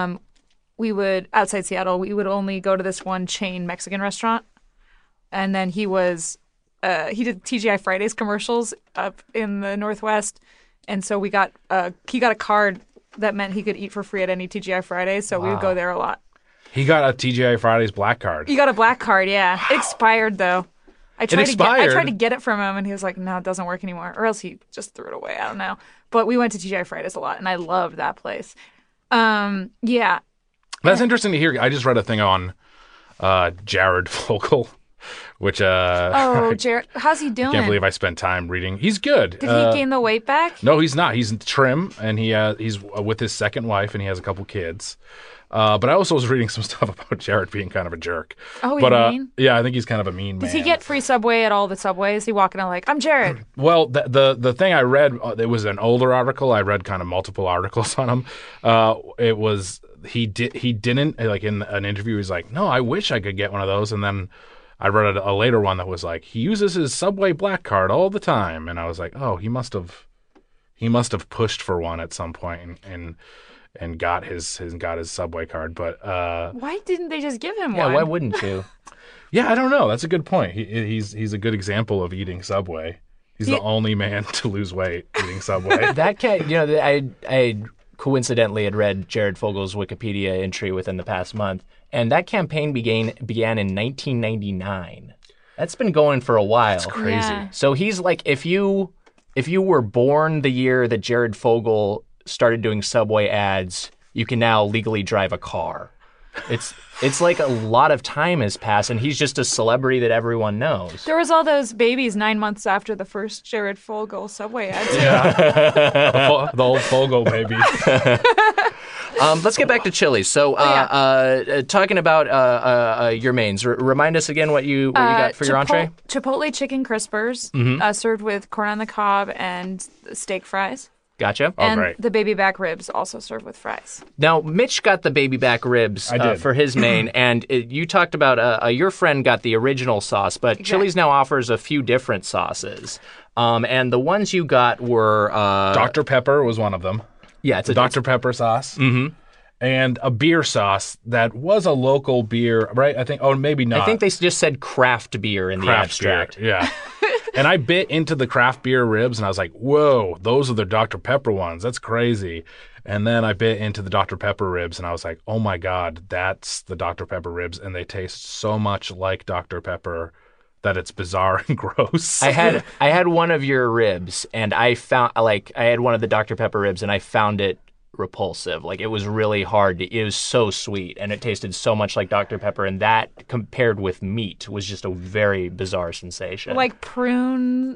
outside Seattle, we would only go to this one chain Mexican restaurant. And then he did TGI Fridays commercials up in the Northwest. And so he got a card that meant he could eat for free at any TGI Fridays. So we would go there a lot. He got a TGI Fridays black card. You got a black card, yeah. It expired though. I tried expired? to get it from him, and he was like, "No, it doesn't work anymore." Or else he just threw it away. I don't know. But we went to TGI Fridays a lot, and I loved that place. Yeah. That's interesting to hear. I just read a thing on Jared Fogle, which Oh, Jared, how's he doing? I can't believe I spent time reading. He's good. Did he gain the weight back? No, he's not. He's trim, and he's with his second wife, and he has a couple kids. But I also was reading some stuff about Jared being kind of a jerk. Oh, he's but, mean? Yeah, I think he's kind of a mean man. Does he get free Subway at all the Subways? He walking out like, "I'm Jared." Well, the thing I read, it was an older article. I read kind of multiple articles on him. It was he didn't, like, in an interview, he's like, "No, I wish I could get one of those." And then I read a later one that was like, he uses his Subway black card all the time. And I was like, oh, he must have pushed for one at some point and got his Subway card. But Why didn't they just give him Yeah, one? why wouldn't you? yeah, I don't know. That's a good point. He's a good example of eating Subway. He's the only man to lose weight eating Subway. That cat, I coincidentally had read Jared Fogle's Wikipedia entry within the past month, and that campaign began in 1999. That's been going for a while. That's crazy. Yeah. So he's like, if you were born the year that Jared Fogle started doing Subway ads, you can now legally drive a car. It's like a lot of time has passed, and he's just a celebrity that everyone knows. There was all those babies 9 months after the first Jared Fogle Subway ad. The old Fogle baby. Let's get back to Chili's. So, talking about your mains, remind us again what you got for your entree. Chipotle chicken crispers, served with corn on the cob and steak fries. Gotcha. And great. the baby back ribs also served with fries. Now, Mitch got the baby back ribs I did. for his main, and you talked about your friend got the original sauce, but Chili's now offers a few different sauces. And the ones you got were... Dr. Pepper was one of them. Yeah, it's a Dr. Pepper sauce. Mm-hmm. And a beer sauce that was a local beer, right? I think, maybe not. I think they just said craft beer in the abstract. Beer, yeah. And I bit into the craft beer ribs, and I was like, whoa, those are the Dr. Pepper ones. That's crazy. And then I bit into the Dr. Pepper ribs, and I was like, oh, my God, that's the Dr. Pepper ribs, and they taste so much like Dr. Pepper that it's bizarre and gross. I had one of your ribs, and I had one of the Dr. Pepper ribs, and I found it repulsive. Like, it was really hard. It was so sweet, and it tasted so much like Dr. Pepper, and that compared with meat was just a very bizarre sensation. Like prunes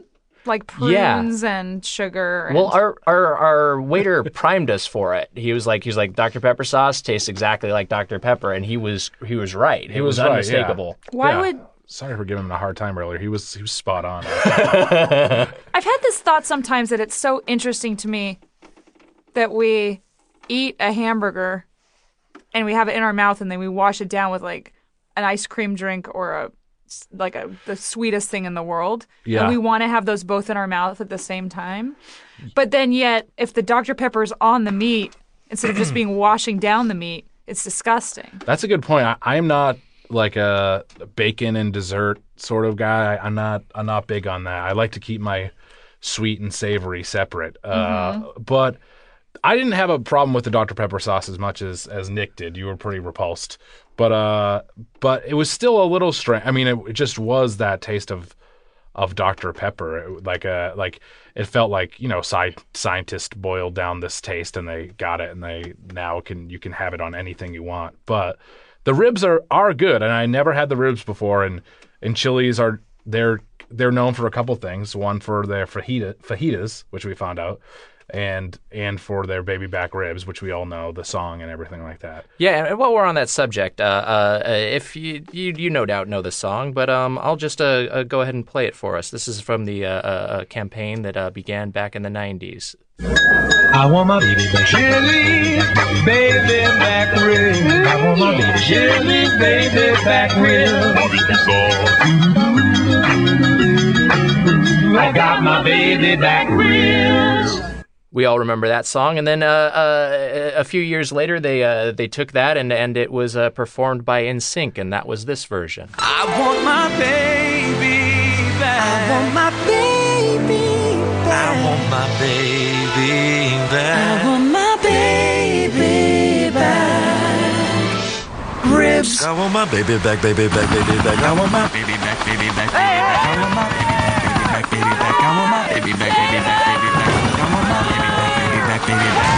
and sugar. Well, our waiter primed us for it. He was like Dr. Pepper sauce tastes exactly like Dr. Pepper, and he was right. It was right, unmistakable. yeah. Why Yeah. would... Sorry for giving him a hard time earlier. He was spot on. I've had this thought sometimes that it's so interesting to me that we eat a hamburger and we have it in our mouth and then we wash it down with like an ice cream drink or the sweetest thing in the world. Yeah. And we want to have those both in our mouth at the same time. But then yet, if the Dr. Pepper's on the meat, instead of just being washing down the meat, it's disgusting. That's a good point. I'm not like a bacon and dessert sort of guy. I'm not big on that. I like to keep my sweet and savory separate. But I didn't have a problem with the Dr. Pepper sauce as much as Nick did. You were pretty repulsed. But it was still a little strange. I mean, it just was that taste of Dr. Pepper. It felt like, scientists boiled down this taste and they got it, and you can have it on anything you want. But the ribs are good, and I never had the ribs before. And Chili's they're known for a couple things. One for their fajitas, which we found out, and for their baby back ribs, which we all know the song and everything like that. Yeah, and while we're on that subject, if you no doubt know the song, but I'll just go ahead and play it for us. This is from the campaign that began back in the 90s. I want my baby back. Chili, baby back rib. I want my baby. Chili, baby back rib. I got my baby back ribs. We all remember that song, and then a few years later, they took that and it was performed by NSYNC, and that was this version. I want my baby back. I want my baby back. I want my baby back. I want my baby back. Ribs. I want my baby back, baby back, baby back. I want my baby back, baby back, baby back. I want my baby back, baby back, baby back. I want my baby back, baby back, baby back. I want my baby back, baby back, baby back.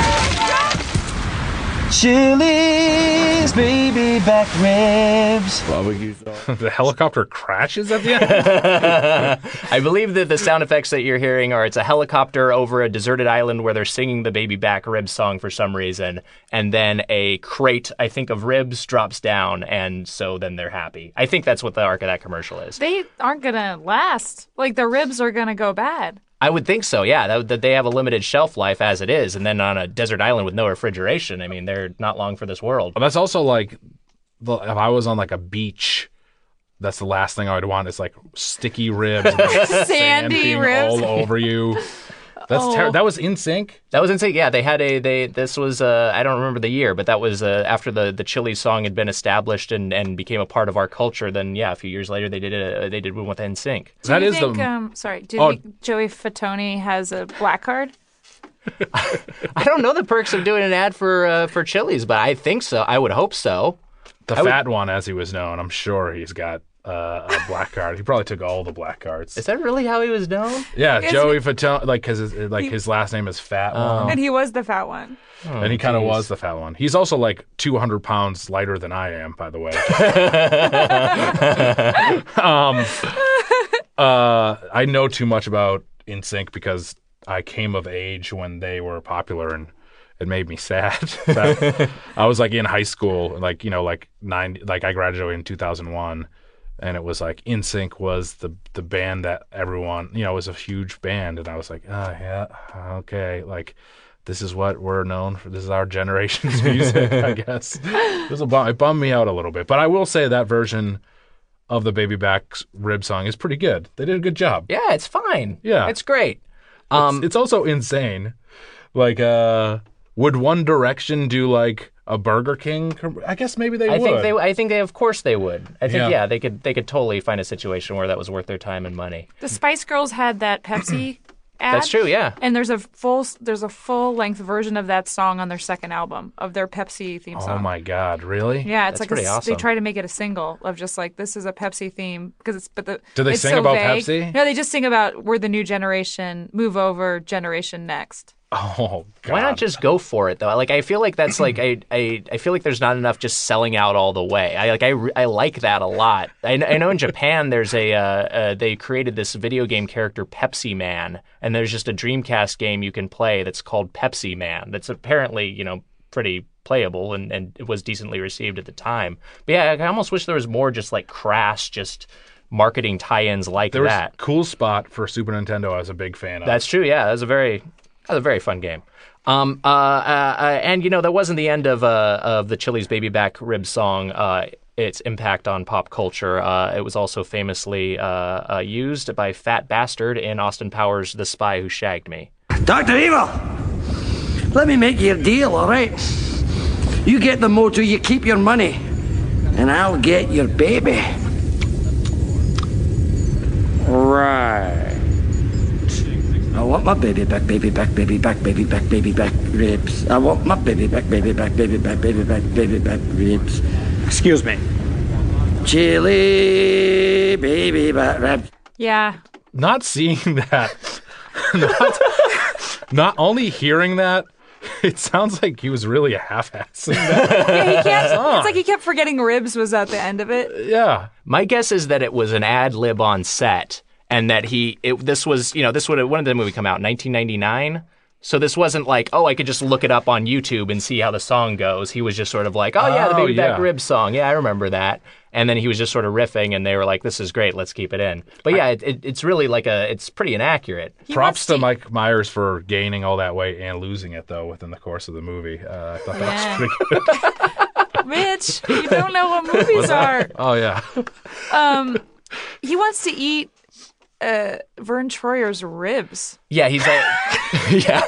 Chili's baby back ribs. Barbecue sauce. The helicopter crashes at the end? I believe that the sound effects that you're hearing it's a helicopter over a deserted island where they're singing the baby back ribs song for some reason, and then a crate, I think, of ribs drops down, and so then they're happy. I think that's what the arc of that commercial is. They aren't going to last. Like, the ribs are going to go bad. I would think so, yeah, that they have a limited shelf life as it is, and then on a desert island with no refrigeration, I mean, they're not long for this world. But that's also like, if I was on like a beach, that's the last thing I would want is like sticky ribs, and, like, Sandy ribs all over you. That's that was NSYNC? That was NSYNC, yeah. They had this was, I don't remember the year, but that was after the Chili song had been established and became a part of our culture. Then, yeah, a few years later, they did one with NSYNC. Do you think Joey Fatone has a black card? I don't know the perks of doing an ad for Chili's, but I think so. I would hope so. The fat one, as he was known, I'm sure he's got a black card. He probably took all the black cards. Is that really how he was known? Yeah, Joey Fatone, because his last name is Fat One. And he was the fat one. And he kind of was the fat one. He's also like 200 pounds lighter than I am, by the way. I know too much about NSYNC because I came of age when they were popular, and it made me sad. I was like in high school, I graduated in 2001. And it was like NSYNC was the band that everyone, was a huge band. And I was like, oh, yeah, okay. Like, this is what we're known for. This is our generation's music, I guess. It bummed me out a little bit. But I will say that version of the Baby Back rib song is pretty good. They did a good job. Yeah, it's fine. Yeah. It's great. It's also insane. Like, would One Direction do like a Burger King? I guess maybe they would. I think of course they would. I think they could totally find a situation where that was worth their time and money. The Spice Girls had that Pepsi ad. That's true, yeah. And there's a full length version of that song on their second album of their Pepsi theme song. Oh my God, really? Yeah, it's That's like pretty awesome. They try to make it a single of just like this is a Pepsi theme because Do they it's sing so about vague. Pepsi? No, they just sing about we're the new generation, move over, generation next. Oh, God. Why not just go for it though? Like I feel like that's like I feel like there's not enough just selling out all the way. I like that a lot. I know in Japan there's they created this video game character Pepsi Man, and there's just a Dreamcast game you can play that's called Pepsi Man. That's apparently pretty playable and it was decently received at the time. But yeah, I almost wish there was more just like crass marketing tie-ins like there that. Was Cool Spot for Super Nintendo I was a big fan of. That's true, yeah. That was a very fun game. And that wasn't the end of the Chili's Baby Back Rib song. Its impact on pop culture. It was also famously used by Fat Bastard in Austin Powers' The Spy Who Shagged Me. Dr. Evil, let me make you a deal, all right? You get the motor, you keep your money. and I'll get your baby. Right. I want my baby back, baby back, baby back, baby back, baby back ribs. I want my baby back, baby back, baby back, baby back, baby back ribs. Excuse me. Chili baby back ribs. Yeah. Not seeing that, not only hearing that, it sounds like he was really half-assing that. Yeah, he kept, it's like he kept forgetting ribs was at the end of it. Yeah. My guess is that it was an ad lib on set, and that this was, this would have, when did the movie come out? 1999? So this wasn't like, I could just look it up on YouTube and see how the song goes. He was just sort of like, the Baby Back Ribs song. Yeah, I remember that. And then he was just sort of riffing, and they were like, this is great, let's keep it in. But yeah, it's really like it's pretty inaccurate. Props to Mike Myers for gaining all that weight and losing it, though, within the course of the movie. I thought that was pretty good. Mitch, you don't know what movies are. Oh, yeah. He wants to eat Vern Troyer's ribs. Yeah, he's like, yeah.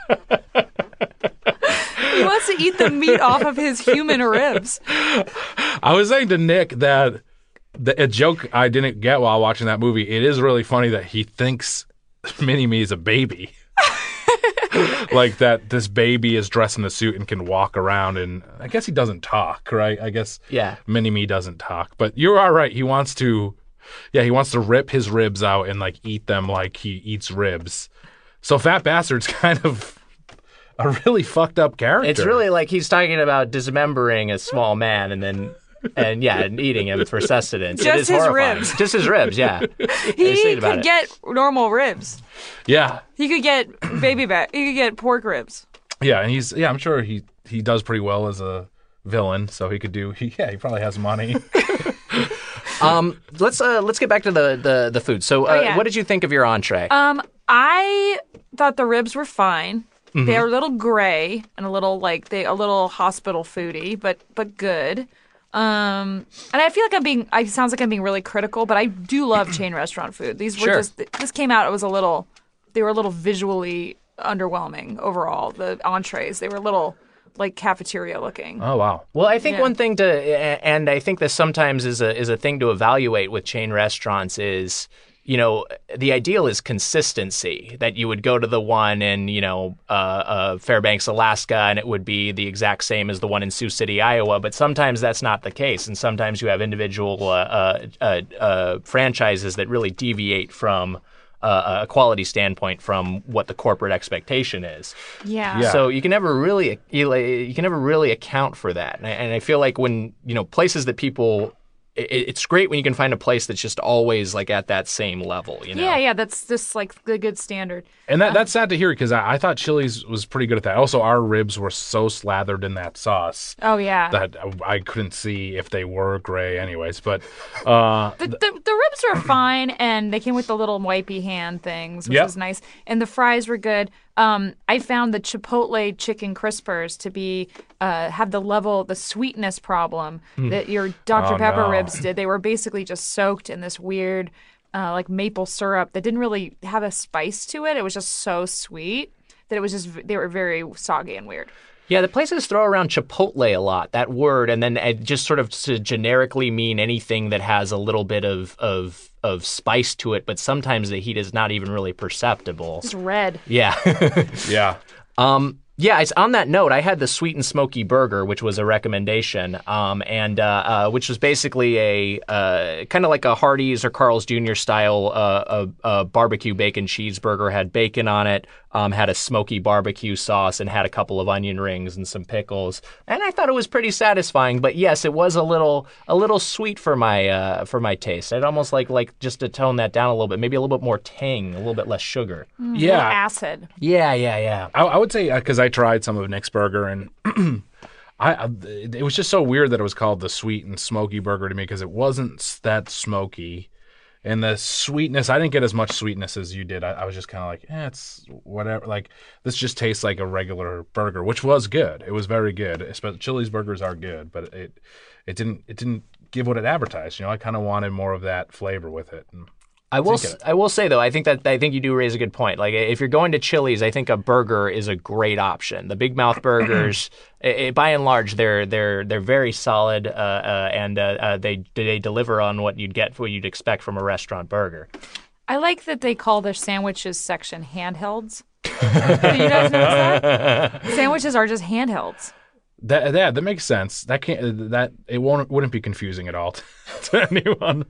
He wants to eat the meat off of his human ribs. I was saying to Nick that a joke I didn't get while watching that movie, it is really funny that he thinks Mini-Me is a baby. Like that this baby is dressed in a suit and can walk around, and I guess he doesn't talk, right? I guess Mini-Me doesn't talk. But you are right. He wants to rip his ribs out and like eat them like he eats ribs. So Fat Bastard's kind of a really fucked up character. It's really like he's talking about dismembering a small man and eating him for sustenance. Just it is his horrifying. ribs. Just his ribs, yeah. He could get normal ribs. Yeah. He could get baby back. He could get pork ribs. Yeah, and I'm sure he does pretty well as a villain, so he probably has money. Let's get back to the food. So what did you think of your entree? I thought the ribs were fine. Mm-hmm. They were a little gray and a little a little hospital foody, but good. And I feel like it sounds like I'm being really critical, but I do love chain restaurant food. These were this came out, they were a little visually underwhelming overall. The entrees, they were a little like cafeteria looking. Oh, wow. Well, I think one thing and I think this sometimes is a thing to evaluate with chain restaurants is, the ideal is consistency, that you would go to the one in, Fairbanks, Alaska, and it would be the exact same as the one in Sioux City, Iowa. But sometimes that's not the case. And sometimes you have individual franchises that really deviate from a quality standpoint from what the corporate expectation is. Yeah. So you can never really account for that. And I feel like when, places that people... It's great when you can find a place that's just always like at that same level, Yeah, that's just like the good standard. And that's sad to hear because I thought Chili's was pretty good at that. Also, our ribs were so slathered in that sauce. Oh, yeah. That I couldn't see if they were gray anyways. But the ribs were fine, and they came with the little wipey hand things, which was nice. And the fries were good. I found the Chipotle chicken crispers to be have the sweetness problem that your Dr. Pepper ribs did. They were basically just soaked in this weird like maple syrup that didn't really have a spice to it. It was just so sweet that it was they were very soggy and weird. Yeah, the places throw around Chipotle a lot, that word, and then it just sort of to generically mean anything that has a little bit of spice to it, but sometimes the heat is not even really perceptible. It's red. Yeah. Yeah. Yeah, it's on that note. I had the sweet and smoky burger, which was a recommendation, and which was basically a kind of like a Hardee's or Carl's Jr. style a barbecue bacon cheeseburger. Had bacon on it, had a smoky barbecue sauce, and had a couple of onion rings and some pickles. And I thought it was pretty satisfying. But yes, it was a little sweet for my taste. I'd almost like just to tone that down a little bit, maybe a little bit more tang, a little bit less sugar. Yeah, acid. Yeah. I would say because I tried some of Nick's burger and it was just so weird that it was called the sweet and smoky burger to me because it wasn't that smoky. And the sweetness, I didn't get as much sweetness as you did. I was just kind of like, it's whatever. Like, this just tastes like a regular burger, which was good. It was very good. Especially Chili's burgers are good, but it didn't give what it advertised. I kind of wanted more of that flavor with it. And I will say though, I think you do raise a good point. Like if you're going to Chili's, I think a burger is a great option. The Big Mouth burgers, by and large, they're very solid, and they deliver on what you'd expect from a restaurant burger. I like that they call their sandwiches section handhelds. Do you guys notice that? Sandwiches are just handhelds. That makes sense. It wouldn't be confusing at all to anyone.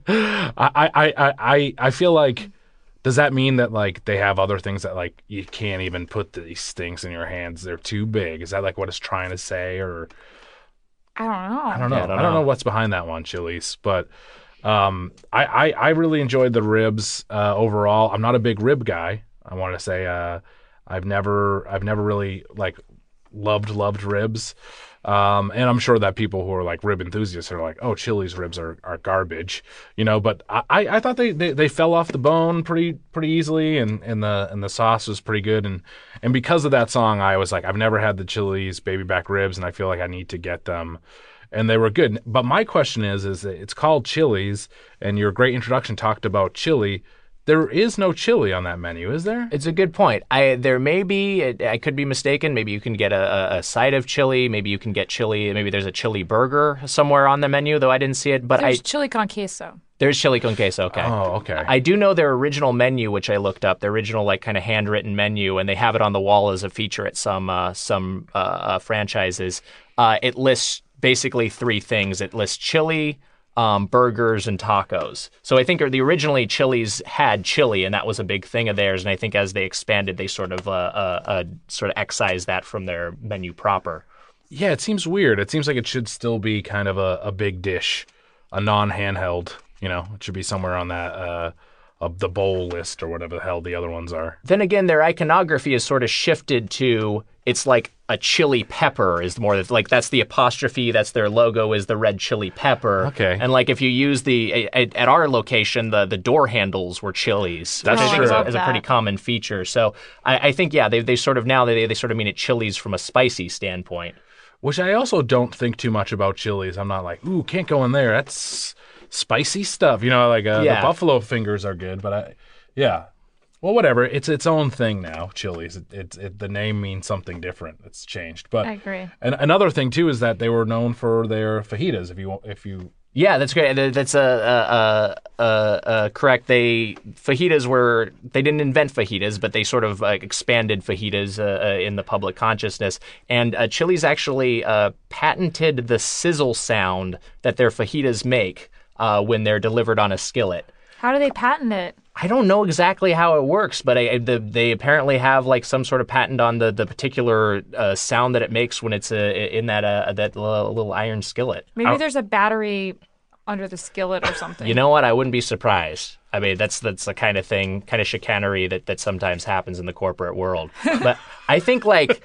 I feel like, does that mean that like they have other things that like you can't even put these things in your hands? They're too big. Is that like what it's trying to say? Or I don't know. I don't know. Yeah, I don't know what's behind that one, Chili's, but. I really enjoyed the ribs overall. I'm not a big rib guy. I want to say I've never really like loved ribs. And I'm sure that people who are like rib enthusiasts are like, oh, Chili's ribs are garbage, But I thought they fell off the bone pretty easily, and the sauce was pretty good. And because of that song, I was like, I've never had the Chili's baby back ribs, and I feel like I need to get them. And they were good. But my question is it's called Chili's, and your great introduction talked about chili. There is no chili on that menu, is there? It's a good point. There may be. I could be mistaken. Maybe you can get a side of chili. Maybe you can get chili. Maybe there's a chili burger somewhere on the menu, though I didn't see it. But there's chili con queso. There's chili con queso. Okay. Oh, okay. I do know their original menu, which I looked up. Their original like kind of handwritten menu, and they have it on the wall as a feature at some franchises. It lists basically three things. It lists chili, burgers, and tacos. So I think the originally Chili's had chili, and that was a big thing of theirs. And I think as they expanded, they sort of excised that from their menu proper. Yeah, it seems weird. It seems like it should still be kind of a big dish, a non-handheld. It should be somewhere on that the bowl list or whatever the hell the other ones are. Then again, their iconography is sort of shifted to it's like a chili pepper is more like that's the apostrophe. That's their logo is the red chili pepper. Okay. And like if you use at our location, the door handles were Chili's. That's which I true. think is a pretty common feature. So I think they sort of now they sort of mean it Chili's from a spicy standpoint. Which I also don't think too much about Chili's. I'm not like, ooh, can't go in there. That's spicy stuff. The buffalo fingers are good, but well, whatever. It's its own thing now. Chili's. The name means something different. It's changed. But I agree. And another thing too is that they were known for their fajitas. If you Yeah, that's great. That's correct. They didn't invent fajitas, but they sort of expanded fajitas in the public consciousness. And Chili's actually patented the sizzle sound that their fajitas make when they're delivered on a skillet. How do they patent it? I don't know exactly how it works, but they apparently have like some sort of patent on the particular sound that it makes when it's in that little iron skillet. Maybe there's a battery under the skillet or something. You know what? I wouldn't be surprised. I mean, that's the kind of thing, kind of chicanery that sometimes happens in the corporate world. But I think like.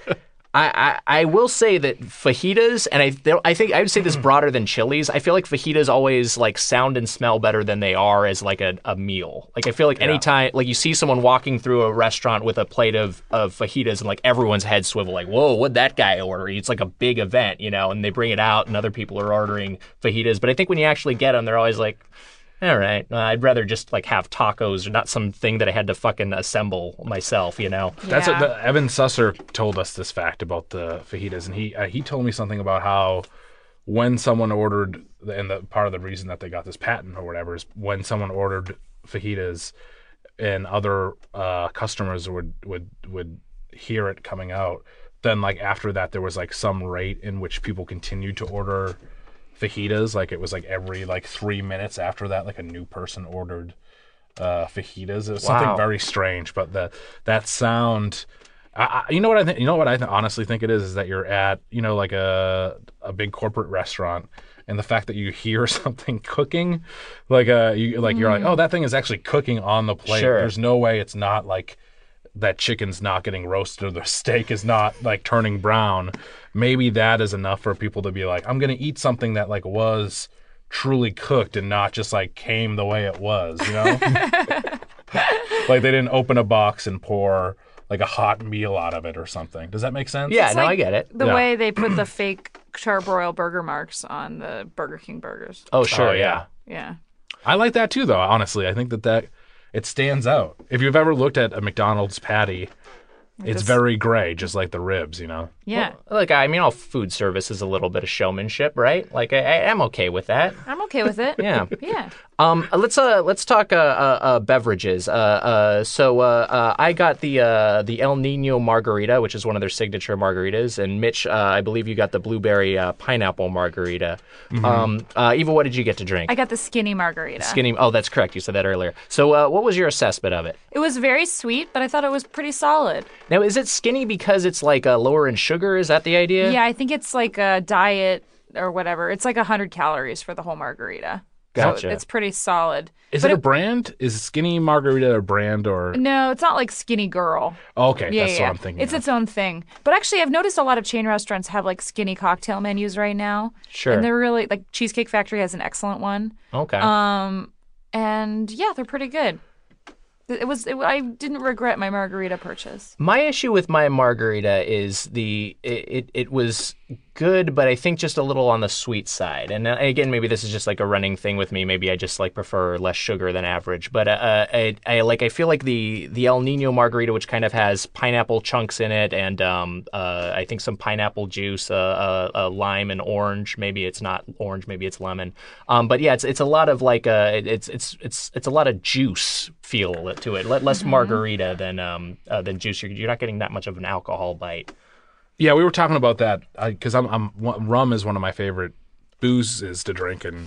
I will say that fajitas, and I think I would say this broader than Chili's. I feel like fajitas always like sound and smell better than they are as like a meal. Like I feel like anytime like you see someone walking through a restaurant with a plate of fajitas and like everyone's head swivel like, whoa, what'd that guy order? It's like a big event, and they bring it out and other people are ordering fajitas. But I think when you actually get them, they're always like, all right, I'd rather just like have tacos or not something that I had to fucking assemble myself, That's what Evan Susser told us this fact about the fajitas, and he told me something about how when someone ordered, and the part of the reason that they got this patent or whatever is when someone ordered fajitas and other customers would hear it coming out, then like after that there was like some rate in which people continued to order fajitas. Like it was like every like 3 minutes after that, like a new person ordered fajitas. It was something very strange, but that sound. You know what I think? You know what I honestly think it is that you're at like a big corporate restaurant, and the fact that you hear something cooking, like you're like, oh, that thing is actually cooking on the plate. Sure. There's no way it's not like that chicken's not getting roasted or the steak is not like turning brown. Maybe that is enough for people to be like, I'm going to eat something that like was truly cooked and not just like came the way it was, Like they didn't open a box and pour like a hot meal out of it or something. Does that make sense? Yeah, no, I get it. The way they put the fake charbroil burger marks on the Burger King burgers. Oh, sure, yeah. Yeah. I like that too, though, honestly. I think that it stands out. If you've ever looked at a McDonald's patty, it's very gray, just like the ribs, you know? Yeah. Well, look, I mean, all food service is a little bit of showmanship, right? Like, I'm okay with that. I'm okay with it. Yeah. Yeah. Let's talk beverages. So I got the El Nino margarita, which is one of their signature margaritas, and Mitch, I believe you got the blueberry pineapple margarita. Eva, what did you get to drink? I got the skinny margarita. Skinny. Oh, that's correct. You said that earlier. So what was your assessment of it? It was very sweet, but I thought it was pretty solid. Now, is it skinny because it's like lower in sugar? Is that the idea? Yeah, I think it's like a diet or whatever. It's like 100 calories for the whole margarita. Gotcha. So it's pretty solid. Is it a brand? Is Skinny Margarita a brand or? No, it's not like Skinny Girl. Oh, okay, Yeah, that's yeah. what I'm thinking. It's of. its own thing. But actually, I've noticed a lot of chain restaurants have like skinny cocktail menus right now. Sure. And they're really like Cheesecake Factory has an excellent one. Okay. And yeah, they're pretty good. I didn't regret my margarita purchase. My issue with my margarita is it was good, but I think just a little on the sweet side. And again, maybe this is just like a running thing with me. Maybe I just like prefer less sugar than average. But I feel like the El Nino margarita, which kind of has pineapple chunks in it, and I think some pineapple juice, lime and orange. Maybe it's not orange, maybe it's lemon. But yeah, it's a lot of like it's a lot of juice feel to it. Less margarita than juice. You're not getting that much of an alcohol bite. Yeah, we were talking about that because rum is one of my favorite boozes to drink, and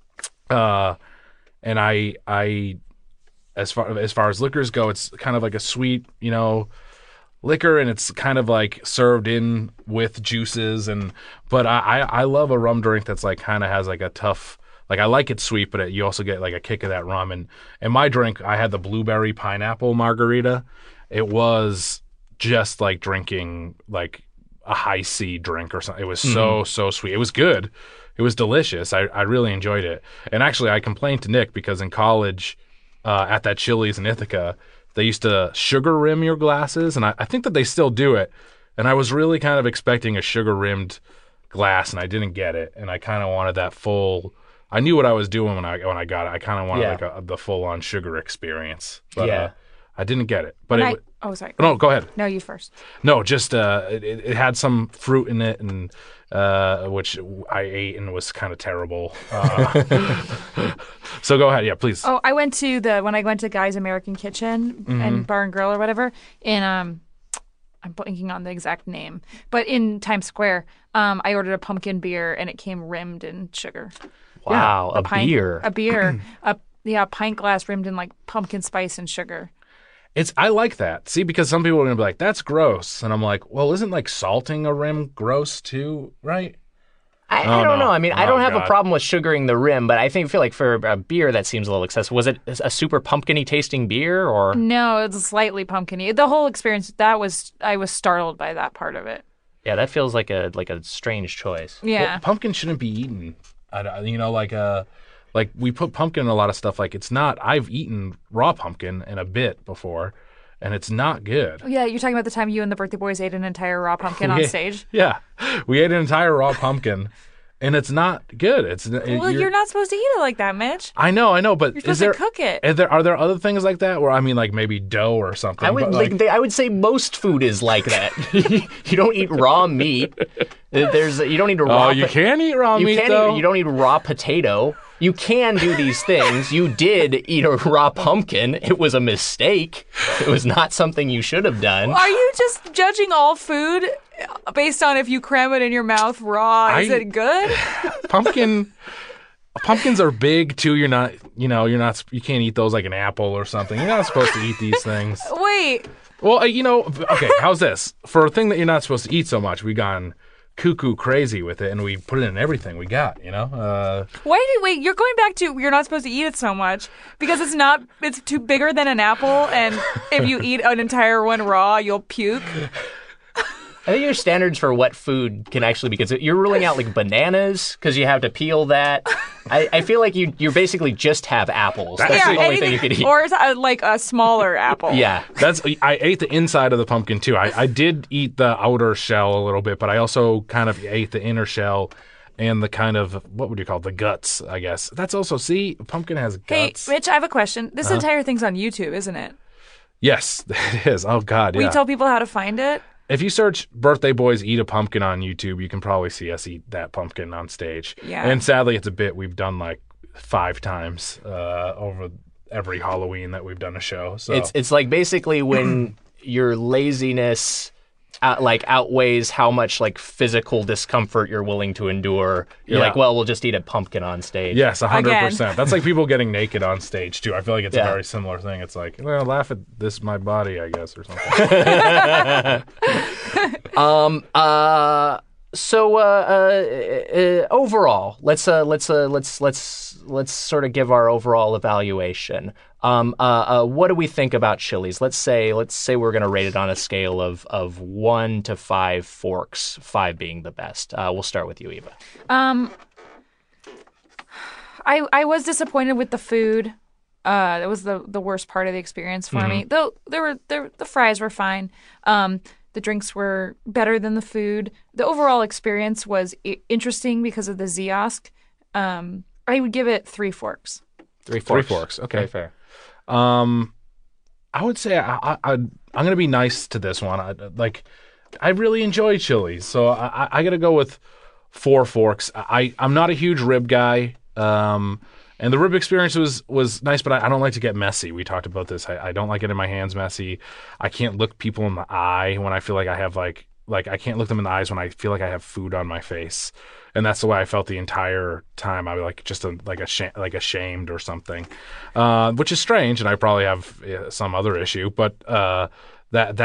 I as far as liquors go, it's kind of like a sweet, liquor, and it's kind of like served in with juices, but I love a rum drink that's like kind of has like a tough. Like I like it sweet, but you also get like a kick of that rum. And my drink, I had the blueberry pineapple margarita. It was just like drinking like a high C drink or something. It was so sweet. It was good. It was delicious. I really enjoyed it. And actually, I complained to Nick because in college, at that Chili's in Ithaca, they used to sugar rim your glasses, and I think that they still do it. And I was really kind of expecting a sugar rimmed glass, and I didn't get it. And I kind of wanted that full. I knew what I was doing when I got it. I kind of wanted like the full on sugar experience, but I didn't get it. But sorry. No, go ahead. No, you first. No, just it had some fruit in it, and which I ate and was kind of terrible. So go ahead, yeah, please. Oh, I went to Guy's American Kitchen and Bar and Grill or whatever in I'm blanking on the exact name, but in Times Square, I ordered a pumpkin beer and it came rimmed in sugar. Wow, Yeah, beer. A beer. A pint glass rimmed in like pumpkin spice and sugar. I like that. See, because some people are gonna be like, "That's gross," and I'm like, "Well, isn't like salting a rim gross too, right?" I don't know. I mean, I don't have God. a problem with sugaring the rim, but I feel like for a beer that seems a little excessive. Was it a super pumpkin-y tasting beer, or No, it's slightly pumpkin-y. The whole experience I was startled by that part of it. Yeah, that feels like a strange choice. Yeah. Well, pumpkin shouldn't be eaten. Like we put pumpkin in a lot of stuff. Like it's not. I've eaten raw pumpkin in a bit before, and it's not good. Yeah, you're talking about the time you and the birthday boys ate an entire raw pumpkin on stage? Yeah, we ate an entire raw pumpkin, and it's not good. Well, you're not supposed to eat it like that, Mitch. I know, but You're supposed to cook it. Are there other things like that? Where I mean, like maybe dough or something. I would but, I would say most food is like that. You don't eat raw meat. You don't eat raw. Oh, you can eat raw meat though. You don't eat raw potato. You can do these things. You did eat a raw pumpkin. It was a mistake. It was not something you should have done. Are you just judging all food based on if you cram it in your mouth raw? Is it good? Pumpkins are big too. You can't eat those like an apple or something. You're not supposed to eat these things. Wait. Well, okay, how's this? For a thing that you're not supposed to eat so much, we've gone cuckoo crazy with it, and we put it in everything we got, Wait, you're going back to you're not supposed to eat it so much because it's too bigger than an apple, and if you eat an entire one raw, you'll puke. I think your standards for what food can actually be considered, you're ruling out like bananas because you have to peel that. I feel like you basically just have apples. That's the only thing you could eat. Or like a smaller apple. Yeah. I ate the inside of the pumpkin too. I did eat the outer shell a little bit, but I also kind of ate the inner shell. and the kind of, what would you call it, the guts, I guess. That's also, see, pumpkin has guts. Hey, Rich, I have a question. This entire thing's on YouTube, isn't it? Yes, it is. Oh, God, Will yeah. you tell people how to find it? If you search Birthday Boys Eat a Pumpkin on YouTube, you can probably see us eat that pumpkin on stage. Yeah. And sadly, it's a bit we've done like 5 times over every Halloween that we've done a show. So It's like basically when your laziness outweighs how much like physical discomfort you're willing to endure. You're Yeah. like, well, we'll just eat a pumpkin on stage. Yes, 100%. Again. That's like people getting naked on stage too. I feel like it's Yeah. a very similar thing. It's like, well, laugh at this, my body, I guess, or something. So overall, let's sort of give our overall evaluation. What do we think about Chili's? Let's say we're going to rate it on a scale of 1 to 5 forks, 5 being the best. We'll start with you, Eva. I was disappointed with the food. That was the worst part of the experience for me. Though the fries were fine. The drinks were better than the food. The overall experience was interesting because of the Ziosk. I would give it 3 forks. 3 forks. 3 forks. Okay. Very fair. I would say I'm going to be nice to this one. I really enjoy Chili's, so I got to go with 4 forks. I'm not a huge rib guy, and the rib experience was nice, but I don't like to get messy. We talked about this. I don't like getting my hands messy. I can't look people in the eye when I feel like I have like I can't look them in the eyes when I feel like I have food on my face. And that's the way I felt the entire time. I was like just ashamed or something, which is strange. And I probably have some other issue, but that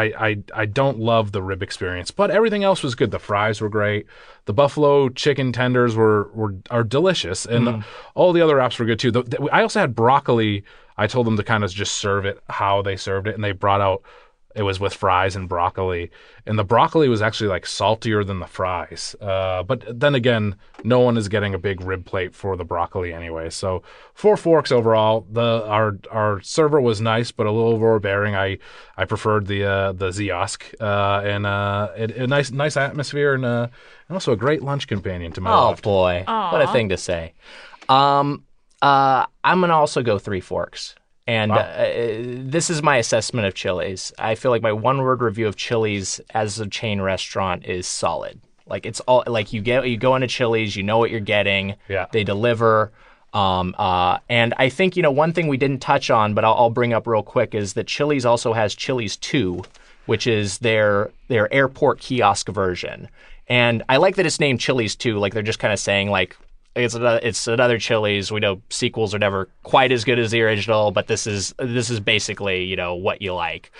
I don't love the rib experience. But everything else was good. The fries were great. The buffalo chicken tenders are delicious, and all the other wraps were good too. I also had broccoli. I told them to kind of just serve it how they served it, and they brought out. It was with fries and broccoli, and the broccoli was actually like saltier than the fries. But then again, no one is getting a big rib plate for the broccoli anyway. So 4 forks overall. Our server was nice, but a little overbearing. I preferred the Ziosk, and a nice atmosphere, and also a great lunch companion to my Oh left. boy, what a thing to say. I'm gonna also go 3 forks. And this is my assessment of Chili's. I feel like my one-word review of Chili's as a chain restaurant is solid. Like it's all like you go into Chili's, you know what you're getting. Yeah. They deliver. And I think one thing we didn't touch on, but I'll bring up real quick is that Chili's also has Chili's 2, which is their airport kiosk version. And I like that it's named Chili's 2. Like they're just kind of saying like. It's another Chili's. We know sequels are never quite as good as the original, but this is basically what you like.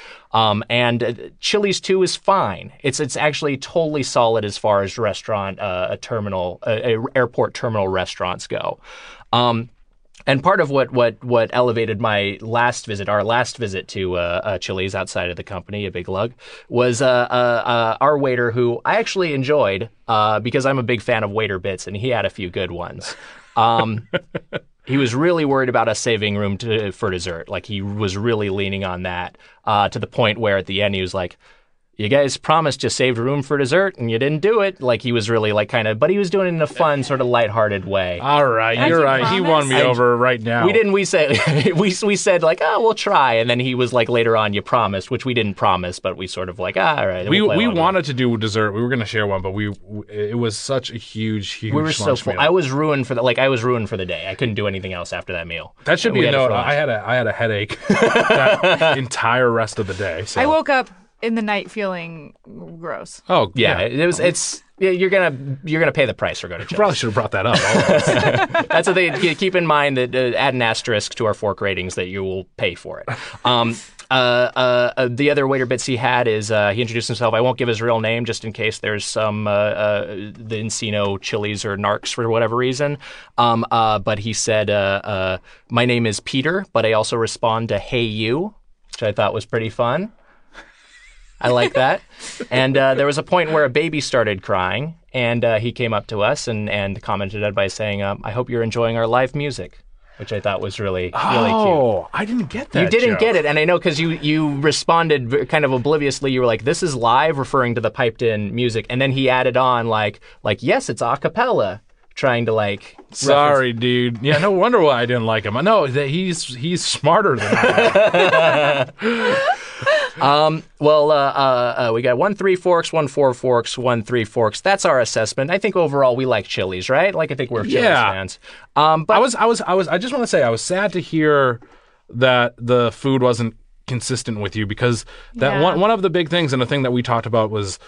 And Chili's 2 is fine. It's actually totally solid as far as restaurant airport terminal restaurants go. And part of what elevated our last visit to Chili's outside of the company, a big lug, was our waiter, who I actually enjoyed because I'm a big fan of waiter bits, and he had a few good ones. He was really worried about us saving room for dessert. Like he was really leaning on that to the point where at the end he was like, you guys promised you saved room for dessert and you didn't do it. Like he was really like but he was doing it in a fun sort of lighthearted way. All right, you're right. He won me over right now. We said we said like, oh, we'll try. And then he was like later on, you promised, which we didn't promise, but we sort of like, all right. We wanted to do dessert. We were going to share one, but it was such a huge we were so full. meal. I was ruined for the day. I couldn't do anything else after that meal. That should be a note. I had a headache that entire rest of the day. So. I woke up in the night feeling gross. Oh yeah, you're gonna pay the price for going to Chili's. Probably should have brought that up. That's the thing. Keep in mind that add an asterisk to our fork ratings that you will pay for it. The other waiter bits he had is he introduced himself. I won't give his real name just in case there's some the Encino Chili's or Narcs for whatever reason. But he said, "My name is Peter, but I also respond to Hey You," which I thought was pretty fun. I like that. And there was a point where a baby started crying, and he came up to us and commented by saying, I hope you're enjoying our live music. which I thought was really cute. Oh, I didn't get that. You didn't joke. get it, and I know because you responded kind of obliviously. You were like, "This is live," referring to the piped-in music, and then he added on like yes, it's a cappella, trying to like. Sorry, dude. Yeah, no wonder why I didn't like him. I know that he's smarter than I am. We got 1 3 forks, 1 4 forks, 1 3 forks. That's our assessment. I think overall we like Chili's, right? Like I think we're Chili's fans. But I just want to say I was sad to hear that the food wasn't consistent with you because that one of the big things and the thing that we talked about was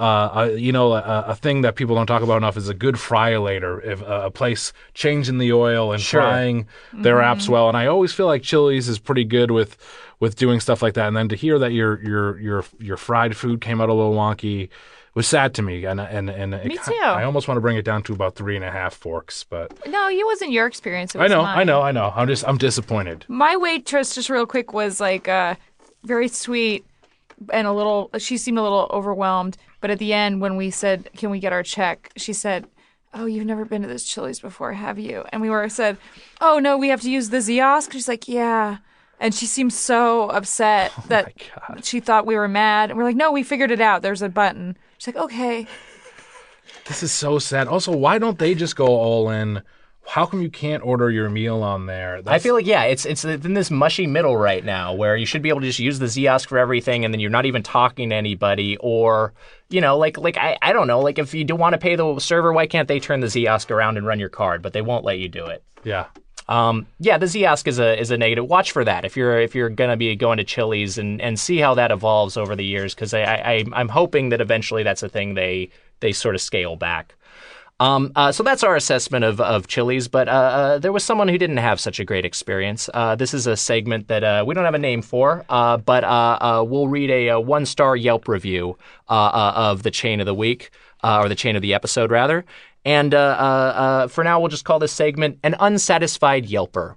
a thing that people don't talk about enough is a good fry-later, if a place changing the oil and frying their apps well. And I always feel like Chili's is pretty good with doing stuff like that. And then to hear that your fried food came out a little wonky was sad to me. And Me too. I almost want to bring it down to about 3.5 forks, but No, it wasn't your experience. It was I know. mine. I'm disappointed. My waitress, just real quick, was like very sweet and she seemed a little overwhelmed. But at the end, when we said, "Can we get our check?" she said, "Oh, you've never been to this Chili's before, have you?" And we said, "Oh, no, we have to use the Ziosk." She's like, "Yeah." And she seemed so upset that she thought we were mad. And we're like, "No, we figured it out. There's a button." She's like, "Okay." This is so sad. Also, why don't they just go all in? How come you can't order your meal on there? I feel like, it's in this mushy middle right now where you should be able to just use the Ziosk for everything and then you're not even talking to anybody or, I don't know, like if you do want to pay the server, why can't they turn the Ziosk around and run your card? But they won't let you do it. Yeah. The Ziosk is a negative. Watch for that if you're gonna be going to Chili's and see how that evolves over the years because I'm hoping that eventually that's a thing they sort of scale back. So that's our assessment of Chili's, but there was someone who didn't have such a great experience. This is a segment that we don't have a name for, but we'll read a 1-star Yelp review of the chain of the week, or the chain of the episode, rather. And for now, we'll just call this segment An Unsatisfied Yelper.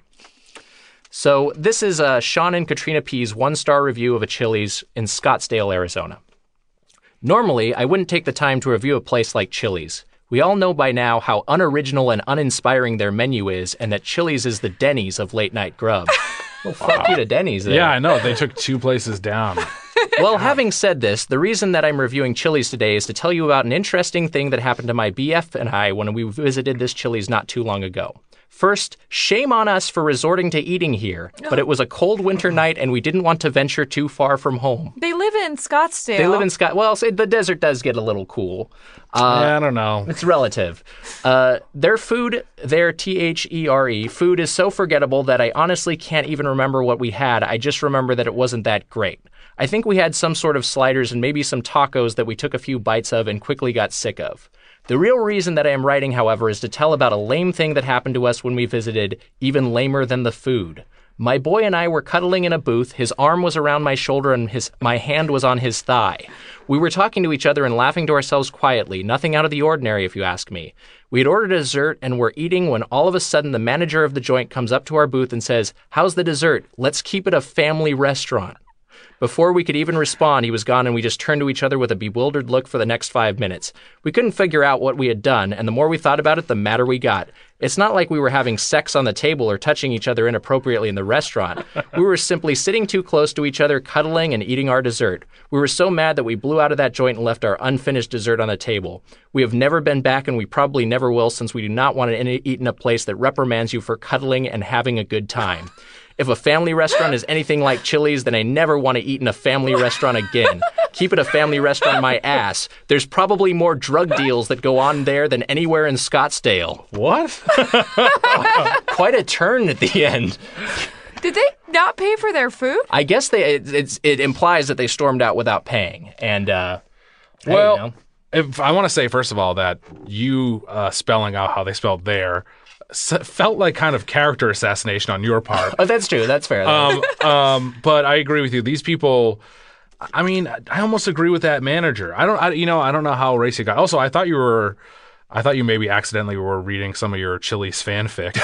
So this is Sean and Katrina P's 1-star review of a Chili's in Scottsdale, Arizona. Normally, I wouldn't take the time to review a place like Chili's. We all know by now how unoriginal and uninspiring their menu is, and that Chili's is the Denny's of late-night grub. Well, fuck you to Denny's there. Yeah, I know. They took 2 places down. Well, having said this, the reason that I'm reviewing Chili's today is to tell you about an interesting thing that happened to my BF and I when we visited this Chili's not too long ago. First, shame on us for resorting to eating here, but it was a cold winter night and we didn't want to venture too far from home. They live in Scottsdale. They live in Well, the desert does get a little cool. I don't know. It's relative. Their food, their THERE, food is so forgettable that I honestly can't even remember what we had. I just remember that it wasn't that great. I think we had some sort of sliders and maybe some tacos that we took a few bites of and quickly got sick of. The real reason that I am writing, however, is to tell about a lame thing that happened to us when we visited, even lamer than the food. My boy and I were cuddling in a booth, his arm was around my shoulder and my hand was on his thigh. We were talking to each other and laughing to ourselves quietly, nothing out of the ordinary if you ask me. We had ordered a dessert and were eating when all of a sudden the manager of the joint comes up to our booth and says, "How's the dessert? Let's keep it a family restaurant." Before we could even respond, he was gone and we just turned to each other with a bewildered look for the next 5 minutes. We couldn't figure out what we had done, and the more we thought about it, the madder we got. It's not like we were having sex on the table or touching each other inappropriately in the restaurant. We were simply sitting too close to each other, cuddling and eating our dessert. We were so mad that we blew out of that joint and left our unfinished dessert on the table. We have never been back and we probably never will since we do not want to eat in a place that reprimands you for cuddling and having a good time. If a family restaurant is anything like Chili's, then I never want to eat in a family restaurant again. Keep it a family restaurant, my ass. There's probably more drug deals that go on there than anywhere in Scottsdale. What? Quite a turn at the end. Did they not pay for their food? I guess it implies that they stormed out without paying. And, well, if I want to say, first of all, that you spelling out how they spelled there felt like kind of character assassination on your part. Oh, that's true. That's fair. But I agree with you. These people, I mean, I almost agree with that manager. I don't know how racy it got. Also, I thought you maybe accidentally were reading some of your Chili's fanfic.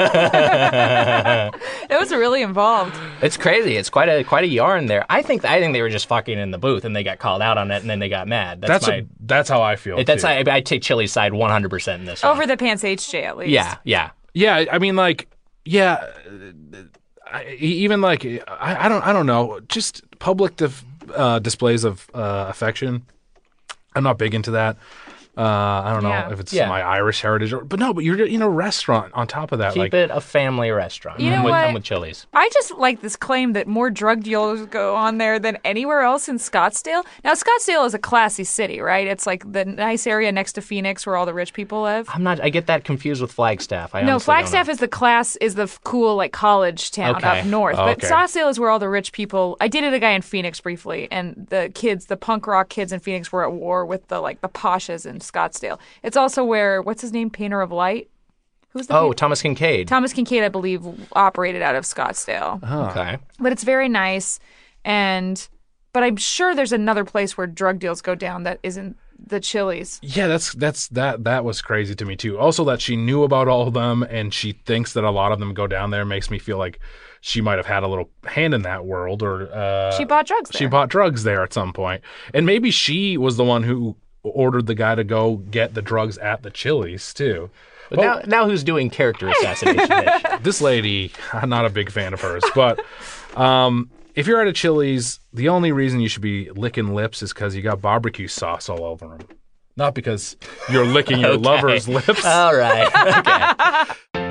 It was really involved. It's crazy. It's quite a yarn there. I think they were just fucking in the booth and they got called out on it and then they got mad. That's how I feel. I take Chili's side 100% in this. Over the pants HJ at least. Yeah. Yeah, I mean, like, Yeah, even like I don't know, just public displays of affection. I'm not big into that. I don't know if it's my Irish heritage, but you're in a restaurant on top of that. Keep it a family restaurant. You know what? I'm with Chili's. I just like this claim that more drug dealers go on there than anywhere else in Scottsdale. Now, Scottsdale is a classy city, right? It's like the nice area next to Phoenix where all the rich people live. I get that confused with Flagstaff. No, Flagstaff is the cool like college town up north. But Scottsdale is where all the rich people. I dated a guy in Phoenix briefly, and the punk rock kids in Phoenix were at war with the poshes in Scottsdale. It's also where, what's his name, Painter of Light? Who's the Thomas Kincaid. Thomas Kincaid, I believe, operated out of Scottsdale. Oh. Okay. But it's very nice, but I'm sure there's another place where drug deals go down that isn't the Chili's. Yeah, that was crazy to me too. Also, that she knew about all of them and she thinks that a lot of them go down there makes me feel like she might have had a little hand in that world, or she bought drugs there. She bought drugs there at some point, and maybe she was the one who ordered the guy to go get the drugs at the Chili's too. But now who's doing character assassination? This lady, I'm not a big fan of hers, but if you're at a Chili's, the only reason you should be licking lips is because you got barbecue sauce all over them, not because you're licking your lover's lips. All right. Okay.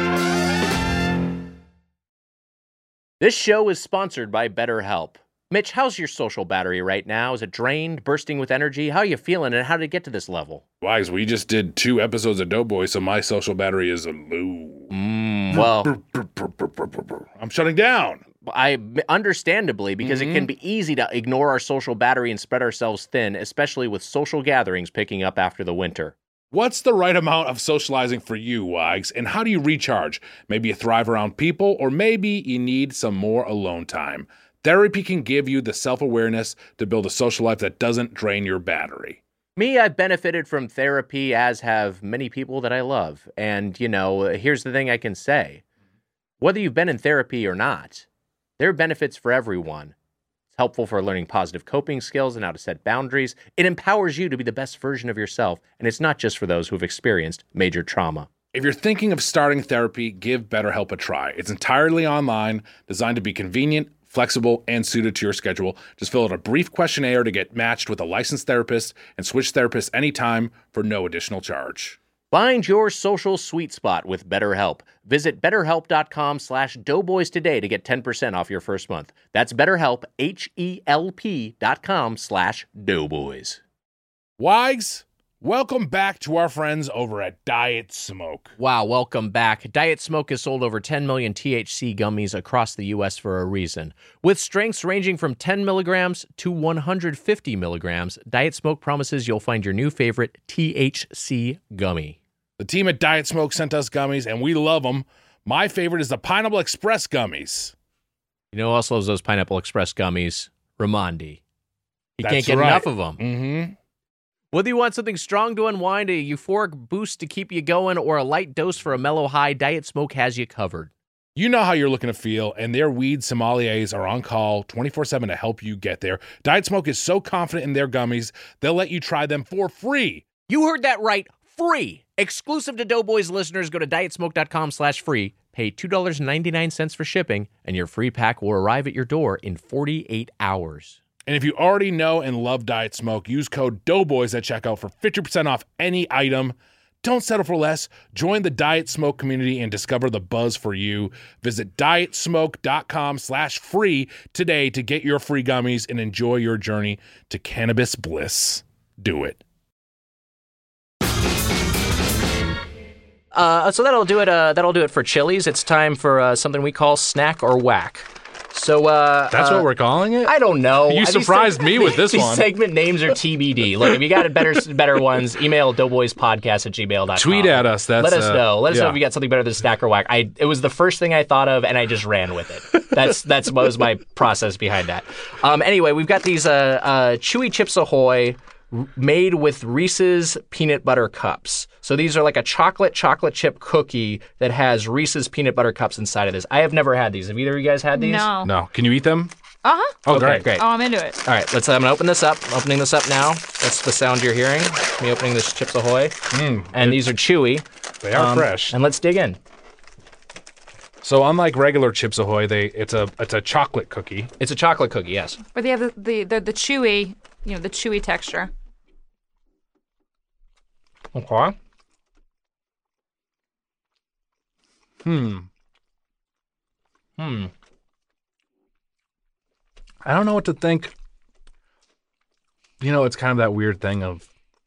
This show is sponsored by BetterHelp. Mitch, how's your social battery right now? Is it drained, bursting with energy? How are you feeling, and how did it get to this level? Wise, we just did 2 episodes of Doughboy, so my social battery is low. Well, I'm shutting down. Understandably, because it can be easy to ignore our social battery and spread ourselves thin, especially with social gatherings picking up after the winter. What's the right amount of socializing for you, Wags, and how do you recharge? Maybe you thrive around people, or maybe you need some more alone time. Therapy can give you the self-awareness to build a social life that doesn't drain your battery. Me, I've benefited from therapy, as have many people that I love. And, here's the thing I can say. Whether you've been in therapy or not, there are benefits for everyone. It's helpful for learning positive coping skills and how to set boundaries. It empowers you to be the best version of yourself, and it's not just for those who've experienced major trauma. If you're thinking of starting therapy, give BetterHelp a try. It's entirely online, designed to be convenient, flexible, and suited to your schedule. Just fill out a brief questionnaire to get matched with a licensed therapist and switch therapists anytime for no additional charge. Find your social sweet spot with BetterHelp. Visit BetterHelp.com/Doughboys today to get 10% off your first month. That's BetterHelp, HELP.com/Doughboys. Wags, welcome back to our friends over at Diet Smoke. Wow, welcome back. Diet Smoke has sold over 10 million THC gummies across the U.S. for a reason. With strengths ranging from 10 milligrams to 150 milligrams, Diet Smoke promises you'll find your new favorite THC gummy. The team at Diet Smoke sent us gummies, and we love them. My favorite is the Pineapple Express gummies. You know who else loves those Pineapple Express gummies? Ramondi. He That's can't get right. enough of them. Mm-hmm. Whether you want something strong to unwind, a euphoric boost to keep you going, or a light dose for a mellow high, Diet Smoke has you covered. You know how you're looking to feel, and their weed sommeliers are on call 24/7 to help you get there. Diet Smoke is so confident in their gummies, they'll let you try them for free. You heard that right. Free. Exclusive to Doughboys listeners, go to dietsmoke.com/free, pay $2.99 for shipping, and your free pack will arrive at your door in 48 hours. And if you already know and love Diet Smoke, use code Doughboys at checkout for 50% off any item. Don't settle for less. Join the Diet Smoke community and discover the buzz for you. Visit dietsmoke.com/free today to get your free gummies and enjoy your journey to cannabis bliss. Do it. So that'll do it. That'll do it for Chili's. It's time for something we call Snack or Whack. So that's what we're calling it? I don't know. You surprised me with this these one. Segment names are TBD. Look, if you got better ones, email doughboyspodcast@gmail.com. Tweet at us. Let us know. Let us know if you got something better than Snack or Whack. It was the first thing I thought of, and I just ran with it. That's what was my process behind that. Anyway, we've got these Chewy Chips Ahoy made with Reese's peanut butter cups. So these are like a chocolate chip cookie that has Reese's peanut butter cups inside of this. I have never had these. Have either of you guys had these? No. Can you eat them? Uh-huh. Oh, okay, great. Oh, I'm into it. All right, I'm going to open this up. I'm opening this up now. That's the sound you're hearing. Me opening this Chips Ahoy. And these are chewy. They are fresh. And let's dig in. So unlike regular Chips Ahoy, it's a chocolate cookie. It's a chocolate cookie, yes. But they have the chewy, the chewy texture. Okay. I don't know what to think. It's kind of that weird thing of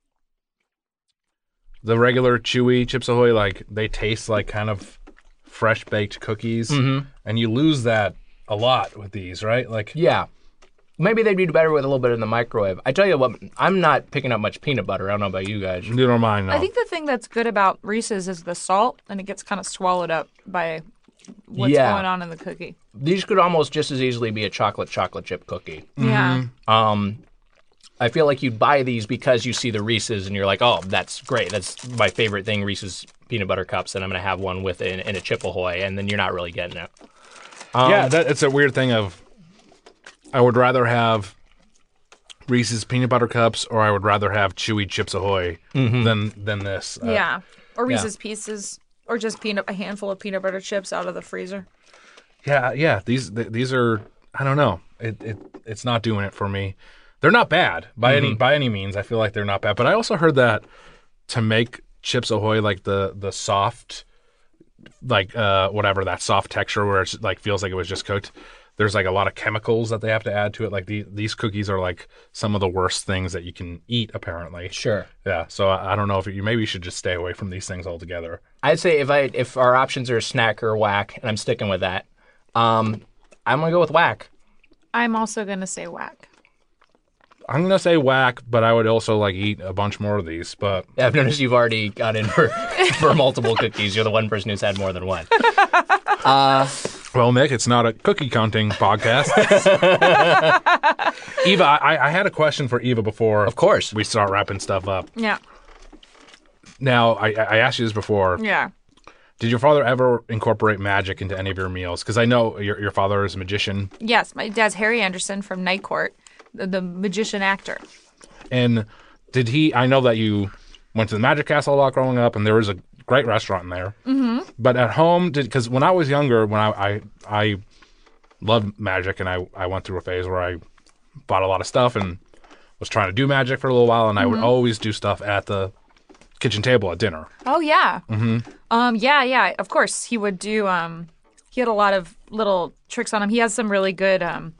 the regular chewy Chips Ahoy, like they taste like kind of fresh baked cookies, and you lose that a lot with these, right? Like, yeah, maybe they'd be better with a little bit in the microwave. I tell you what, I'm not picking up much peanut butter. I don't know about you guys. You don't mind, no. I think the thing that's good about Reese's is the salt, and it gets kind of swallowed up by what's going on in the cookie. These could almost just as easily be a chocolate chip cookie. Yeah. I feel like you'd buy these because you see the Reese's and you're like, oh, that's great. That's my favorite thing, Reese's peanut butter cups, and I'm going to have one with it in a Chip Ahoy, and then you're not really getting it. It's a weird thing of I would rather have Reese's peanut butter cups or I would rather have chewy Chips Ahoy than this. Or Reese's Pieces, or just a handful of peanut butter chips out of the freezer. Yeah. These are, I don't know. It's not doing it for me. They're not bad by any means. I feel like they're not bad. But I also heard that to make Chips Ahoy like the soft, like whatever, that soft texture where it's like feels like it was just cooked, there's like a lot of chemicals that they have to add to it. Like these cookies are like some of the worst things that you can eat, apparently. Sure. Yeah. So I don't know if maybe you should just stay away from these things altogether. I'd say if our options are snack or whack, and I'm sticking with that, I'm gonna go with whack. I'm also gonna say whack. I'm going to say whack, but I would also like eat a bunch more of these. But yeah, I've noticed you've already got in for multiple cookies. You're the one person who's had more than one. Well, Nick, it's not a cookie counting podcast. Eva, I had a question for Eva before. Of course. We start wrapping stuff up. Yeah. Now, I asked you this before. Yeah. Did your father ever incorporate magic into any of your meals? Because I know your father is a magician. Yes, my dad's Harry Anderson from Night Court. The magician actor. And did he? I know that you went to the Magic Castle a lot growing up, and there was a great restaurant in there. Mm-hmm. But at home, because when I was younger, when I loved magic, and I went through a phase where I bought a lot of stuff and was trying to do magic for a little while, and I would always do stuff at the kitchen table at dinner. Oh yeah. Mm-hmm. Yeah. Of course, he would do. He had a lot of little tricks on him. He has some really good.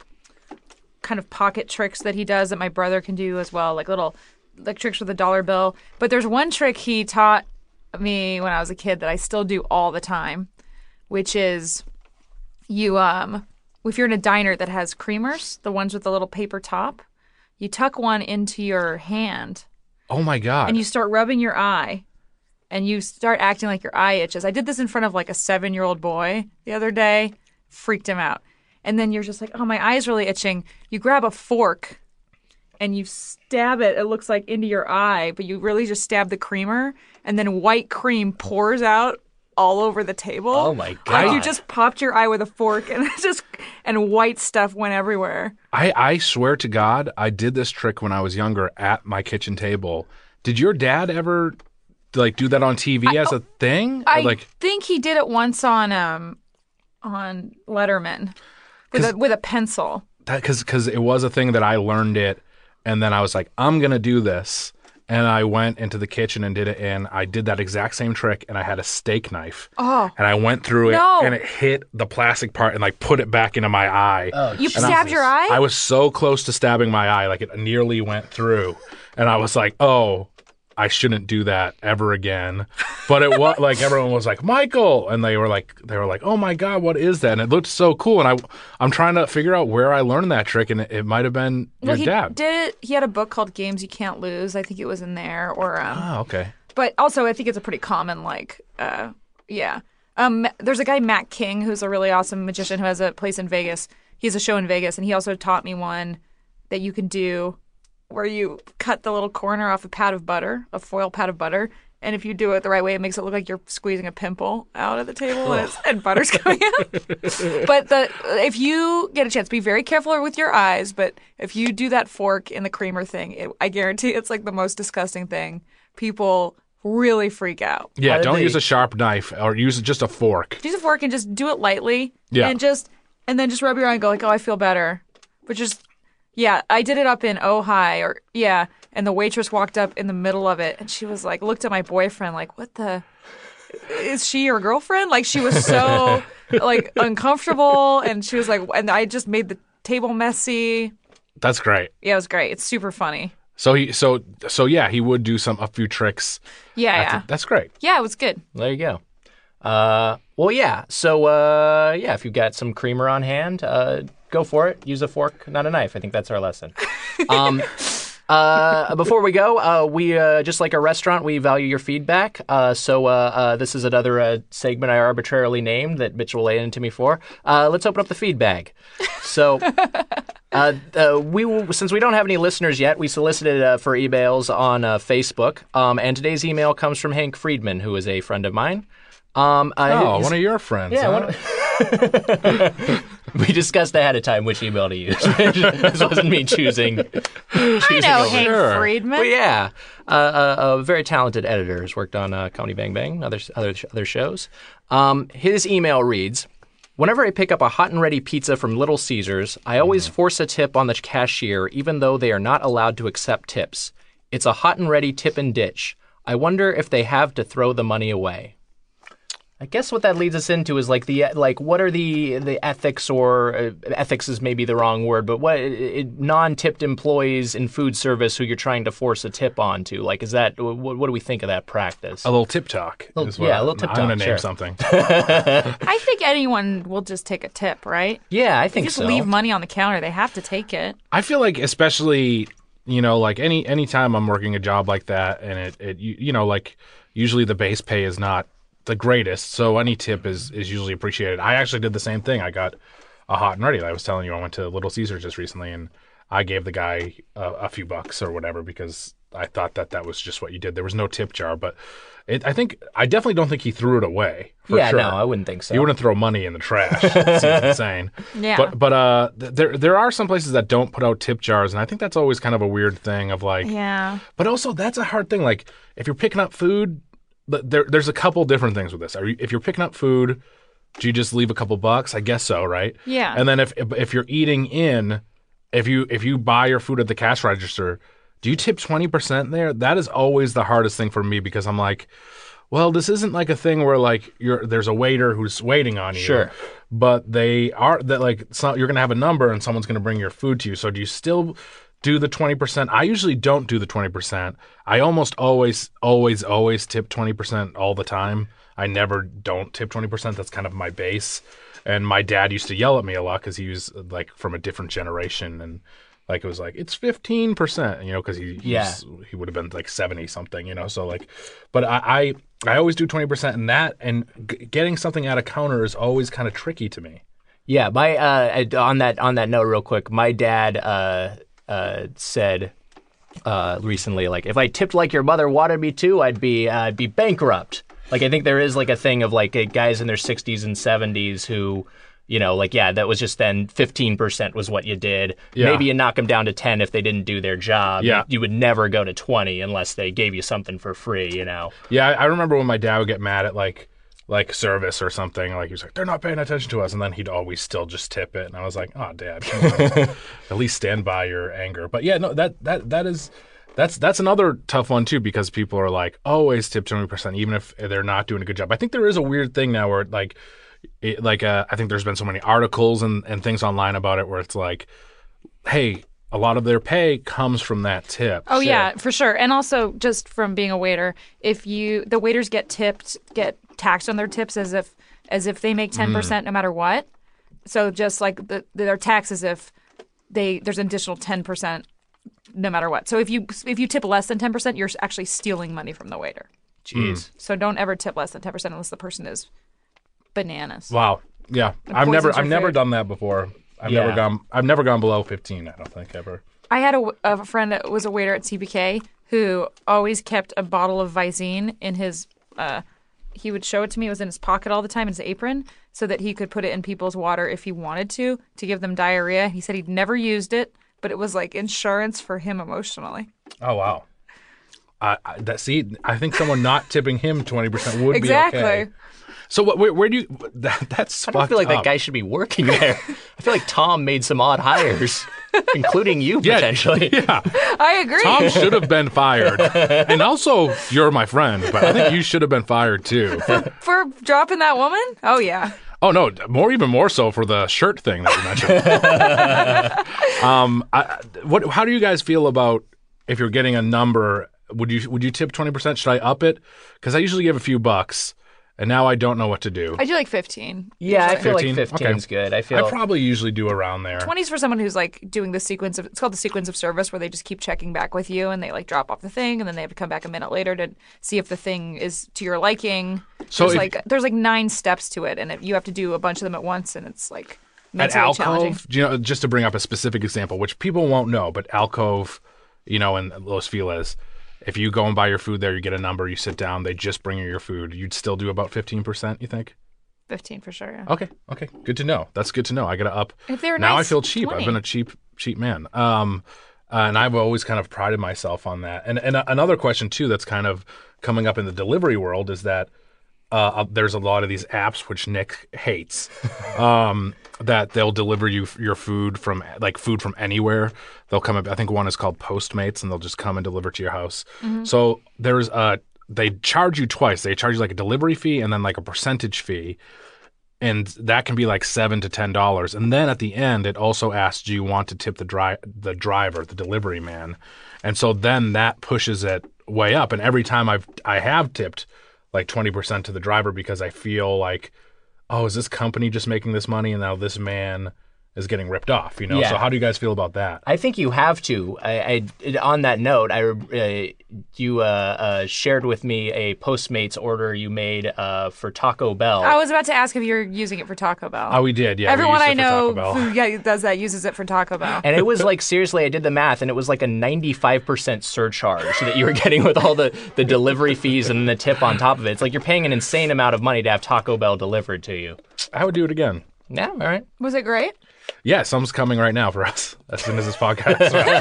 Kind of pocket tricks that he does that my brother can do as well, like little tricks with a dollar bill. But there's one trick he taught me when I was a kid that I still do all the time, which is you if you're in a diner that has creamers, the ones with the little paper top, you tuck one into your hand. Oh my God. And you start rubbing your eye and you start acting like your eye itches. I did this in front of like a 7-year-old boy the other day. Freaked him out. And then you're just like, oh, my eye's really itching. You grab a fork and you stab it, it looks like, into your eye, but you really just stab the creamer, and then white cream pours out all over the table. Oh, my God. Like you just popped your eye with a fork, and white stuff went everywhere. I swear to God, I did this trick when I was younger at my kitchen table. Did your dad ever do that on TV as a thing? I think he did it once on Letterman. With a pencil. Because it was a thing that I learned it, and then I was like, I'm going to do this. And I went into the kitchen and did it, and I did that exact same trick, and I had a steak knife. Oh. And I went through it, and it hit the plastic part and put it back into my eye. Oh, you stabbed your eye? I was so close to stabbing my eye, like it nearly went through. And I was like, oh, I shouldn't do that ever again. But it was like everyone was like, Michael, and they were like, oh my God, what is that? And it looked so cool. And I'm trying to figure out where I learned that trick, and it might have been your dad. He had a book called Games You Can't Lose. I think it was in there. Or okay. But also, I think it's a pretty common there's a guy, Matt King, who's a really awesome magician who has a place in Vegas. He has a show in Vegas, and he also taught me one that you can do where you cut the little corner off a foil pad of butter, and if you do it the right way, it makes it look like you're squeezing a pimple out of the table, and butter's coming out. But if you get a chance, be very careful with your eyes, but if you do that fork in the creamer thing, I guarantee it's like the most disgusting thing. People really freak out. Yeah, don't use a sharp knife or use just a fork. Use a fork and just do it lightly. Yeah. And then just rub your eye and go like, oh, I feel better. But just, yeah, I did it up in Ojai and the waitress walked up in the middle of it and she was like, looked at my boyfriend like, what the, is she your girlfriend? Like she was so like uncomfortable and she was like, and I just made the table messy. That's great. Yeah, it was great. It's super funny. So he would do a few tricks. Yeah. That's great. Yeah, it was good. There you go. Well, yeah. So, if you've got some creamer on hand, go for it. Use a fork, not a knife. I think that's our lesson. Before we go, we just like our restaurant, we value your feedback. So this is another segment I arbitrarily named that Mitch will lay into me for. Let's open up the feed bag. So since we don't have any listeners yet, we solicited for emails on Facebook. And today's email comes from Hank Friedman, who is a friend of mine. One of your friends. Yeah. Huh? We discussed ahead of time which email to use. This wasn't me choosing. I know Hank Friedman. But yeah, a very talented editor has worked on Comedy Bang Bang, other shows. His email reads, whenever I pick up a hot and ready pizza from Little Caesars, I always force a tip on the cashier even though they are not allowed to accept tips. It's a hot and ready tip and ditch. I wonder if they have to throw the money away. I guess what that leads us into is what are the ethics, or ethics is maybe the wrong word, but what non-tipped employees in food service who you're trying to force a tip onto? Like, is that what do we think of that practice? A little tip talk. A little tip talk. I'm going to name something. I think anyone will just take a tip, right? Yeah, I think just so. Leave money on the counter. They have to take it. I feel like especially, like any time I'm working a job like that, and it usually the base pay is not the greatest, so any tip is usually appreciated. I actually did the same thing. I got a hot and ready. I was telling you, I went to Little Caesars just recently, and I gave the guy a few bucks or whatever because I thought that was just what you did. There was no tip jar, but I definitely don't think he threw it away. For sure. No, I wouldn't think so. You wouldn't throw money in the trash. It seems insane. Yeah. But there are some places that don't put out tip jars, and I think that's always kind of a weird thing of like. Yeah. But also, that's a hard thing. Like, if you're picking up food. There's a couple different things with this. If you're picking up food, do you just leave a couple bucks? I guess so, right? Yeah. And then if you're eating in, if you buy your food at the cash register, do you tip 20% there? That is always the hardest thing for me because I'm like, well, this isn't like a thing where like there's a waiter who's waiting on you. Sure. But you're gonna have a number and someone's gonna bring your food to you. So do you still do the 20%? I usually don't do the 20%. I almost always tip 20% all the time. I never don't tip 20%. That's kind of my base. And my dad used to yell at me a lot because he was like from a different generation, and like it was like it's 15%, because he would have been like 70 something, So like, but I always do 20%, and that and getting something at a counter is always kind of tricky to me. Yeah, my on that note, real quick, my dad said recently, like, if I tipped like your mother wanted me to, I'd be bankrupt. Like, I think there is like a thing of like guys in their 60s and 70s who, that was just then 15% was what you did. Yeah. Maybe you knock them down to 10 if they didn't do their job. Yeah. You would never go to 20 unless they gave you something for free, Yeah, I remember when my dad would get mad at like service or something, like he was like, they're not paying attention to us, and then he'd always still just tip it, and I was like, oh, Dad, come on. At least stand by your anger. But yeah, no, that's another tough one too, because people are like, always tip 20%, even if they're not doing a good job. I think there is a weird thing now where I think there's been so many articles and things online about it where it's like, hey, a lot of their pay comes from that tip. Oh, yeah, for sure. And also just from being a waiter, the waiters get taxed on their tips as if they make 10% no matter what. So just like their tax as if there's an additional 10% no matter what. So if you tip less than 10%, you're actually stealing money from the waiter. Jeez. So don't ever tip less than 10% unless the person is bananas. Wow. Yeah. I've never done that before. I've never gone below 15, I don't think, ever. I had a friend that was a waiter at CBK who always kept a bottle of Visine in his he would show it to me. It was in his pocket all the time, in his apron, so that he could put it in people's water if he wanted to give them diarrhea. He said he'd never used it, but it was like insurance for him emotionally. Oh, wow. I think someone not tipping him 20% would Exactly. be okay. So where do you? That's I don't feel like fucked that guy should be working there. I feel like Tom made some odd hires, including you potentially. Yeah, I agree. Tom should have been fired, and also you're my friend, but I think you should have been fired too. For dropping that woman? Oh, yeah. Oh no, even more so for the shirt thing that you mentioned. How do you guys feel about if you're getting a number? Would you tip 20%? Should I up it? Because I usually give a few bucks. And now I don't know what to do. I do like 15. Yeah, I feel 15? like 15 is good. I probably usually do around there. 20's for someone who's like doing the sequence of, it's called the sequence of service, where they just keep checking back with you and they like drop off the thing and then they have to come back a minute later to see if the thing is to your liking. So there's like 9 steps to it, and you have to do a bunch of them at once, and it's like at mentally challenging. Alcove, just to bring up a specific example, which people won't know, but Alcove, in Los Feliz, if you go and buy your food there, you get a number, you sit down, they just bring you your food. You'd still do about 15%, you think? 15 for sure, yeah. Okay. Good to know. That's good to know. I got to up. If they're now nice, I feel cheap. 20. I've been a cheap man. And I've always kind of prided myself on that. And another question, too, that's kind of coming up in the delivery world is that there's a lot of these apps which Nick hates that they'll deliver you your food from anywhere. They'll come up. I think one is called Postmates, and they'll just come and deliver to your house. Mm-hmm. So there's they charge you twice. They charge you like a delivery fee and then like a percentage fee, and that can be like $7 to $10. And then at the end, it also asks, do you want to tip the driver, the delivery man? And so then that pushes it way up. And every time I have tipped like 20% to the driver because I feel like, oh, is this company just making this money and now this man is getting ripped off, Yeah. So how do you guys feel about that? I think you have to. On that note, you shared with me a Postmates order you made for Taco Bell. I was about to ask if you're using it for Taco Bell. Oh, we did, yeah. Everyone we I used it for know Taco Bell. who does that uses it for Taco Bell. And it was like, seriously, I did the math, and it was like a 95% surcharge that you were getting with all the delivery fees and the tip on top of it. It's like you're paying an insane amount of money to have Taco Bell delivered to you. I would do it again. Yeah, all right. Was it great? Yeah, some's coming right now for us as soon as this podcast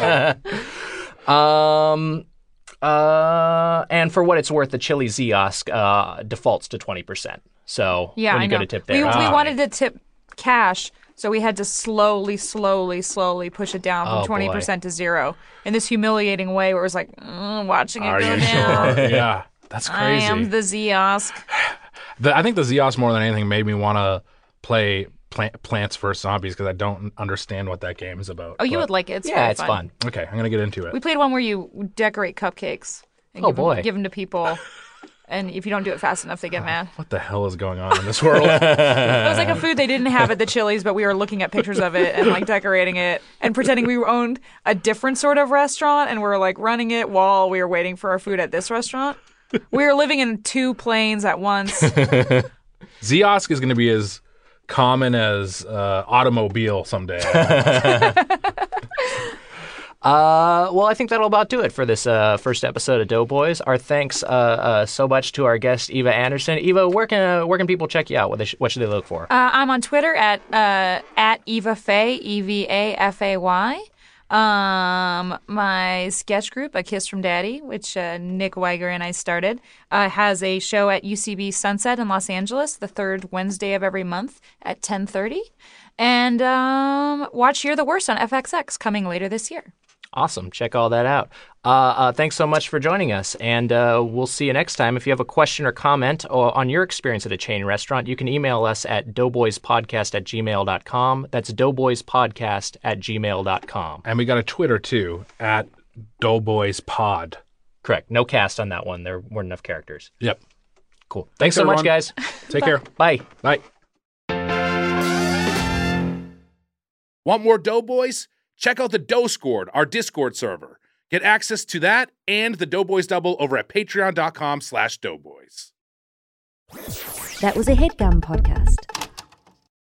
and for what it's worth, the Chili Ziosk defaults to 20%. So Yeah, when you I know. go to tip there, we wanted to tip cash, so we had to slowly push it down from 20% to 0 in this humiliating way where it was like watching it Are go you down. sure? Yeah, that's crazy. I am the Ziosk. I think the Ziosk more than anything made me want to play Plants vs. Zombies because I don't understand what that game is about. Oh, you would like it. It's yeah, very it's fun. Okay, I'm going to get into it. We played one where you decorate cupcakes and give them to people. And if you don't do it fast enough, they get mad. What the hell is going on in this world? It was like a food they didn't have at the Chili's, but we were looking at pictures of it and like decorating it and pretending we owned a different sort of restaurant and we're like running it while we were waiting for our food at this restaurant. We were living in 2 planes at once. Ziosk is going to be as common as automobile someday. Well, I think that'll about do it for this first episode of Doughboys. Our thanks so much to our guest, Eva Anderson. Eva, where can people check you out? What should they look for? I'm on Twitter at Eva Faye, EVAFAY. My sketch group, A Kiss from Daddy, which Nick Weiger and I started, has a show at UCB Sunset in Los Angeles the 3rd Wednesday of every month at 10:30. And watch You're the Worst on FXX coming later this year. Awesome. Check all that out. Thanks so much for joining us, and we'll see you next time. If you have a question or comment on your experience at a chain restaurant, you can email us at doughboyspodcast@gmail.com. That's doughboyspodcast@gmail.com. And we got a Twitter, too, at doughboyspod. Correct. No cast on that one. There weren't enough characters. Yep. Cool. Thanks so much, everyone. guys. Take care. Bye. Bye. Want more Doughboys? Check out the Dough Squad, our Discord server. Get access to that and the Doughboys Double over at patreon.com/doughboys. That was a HeadGum podcast.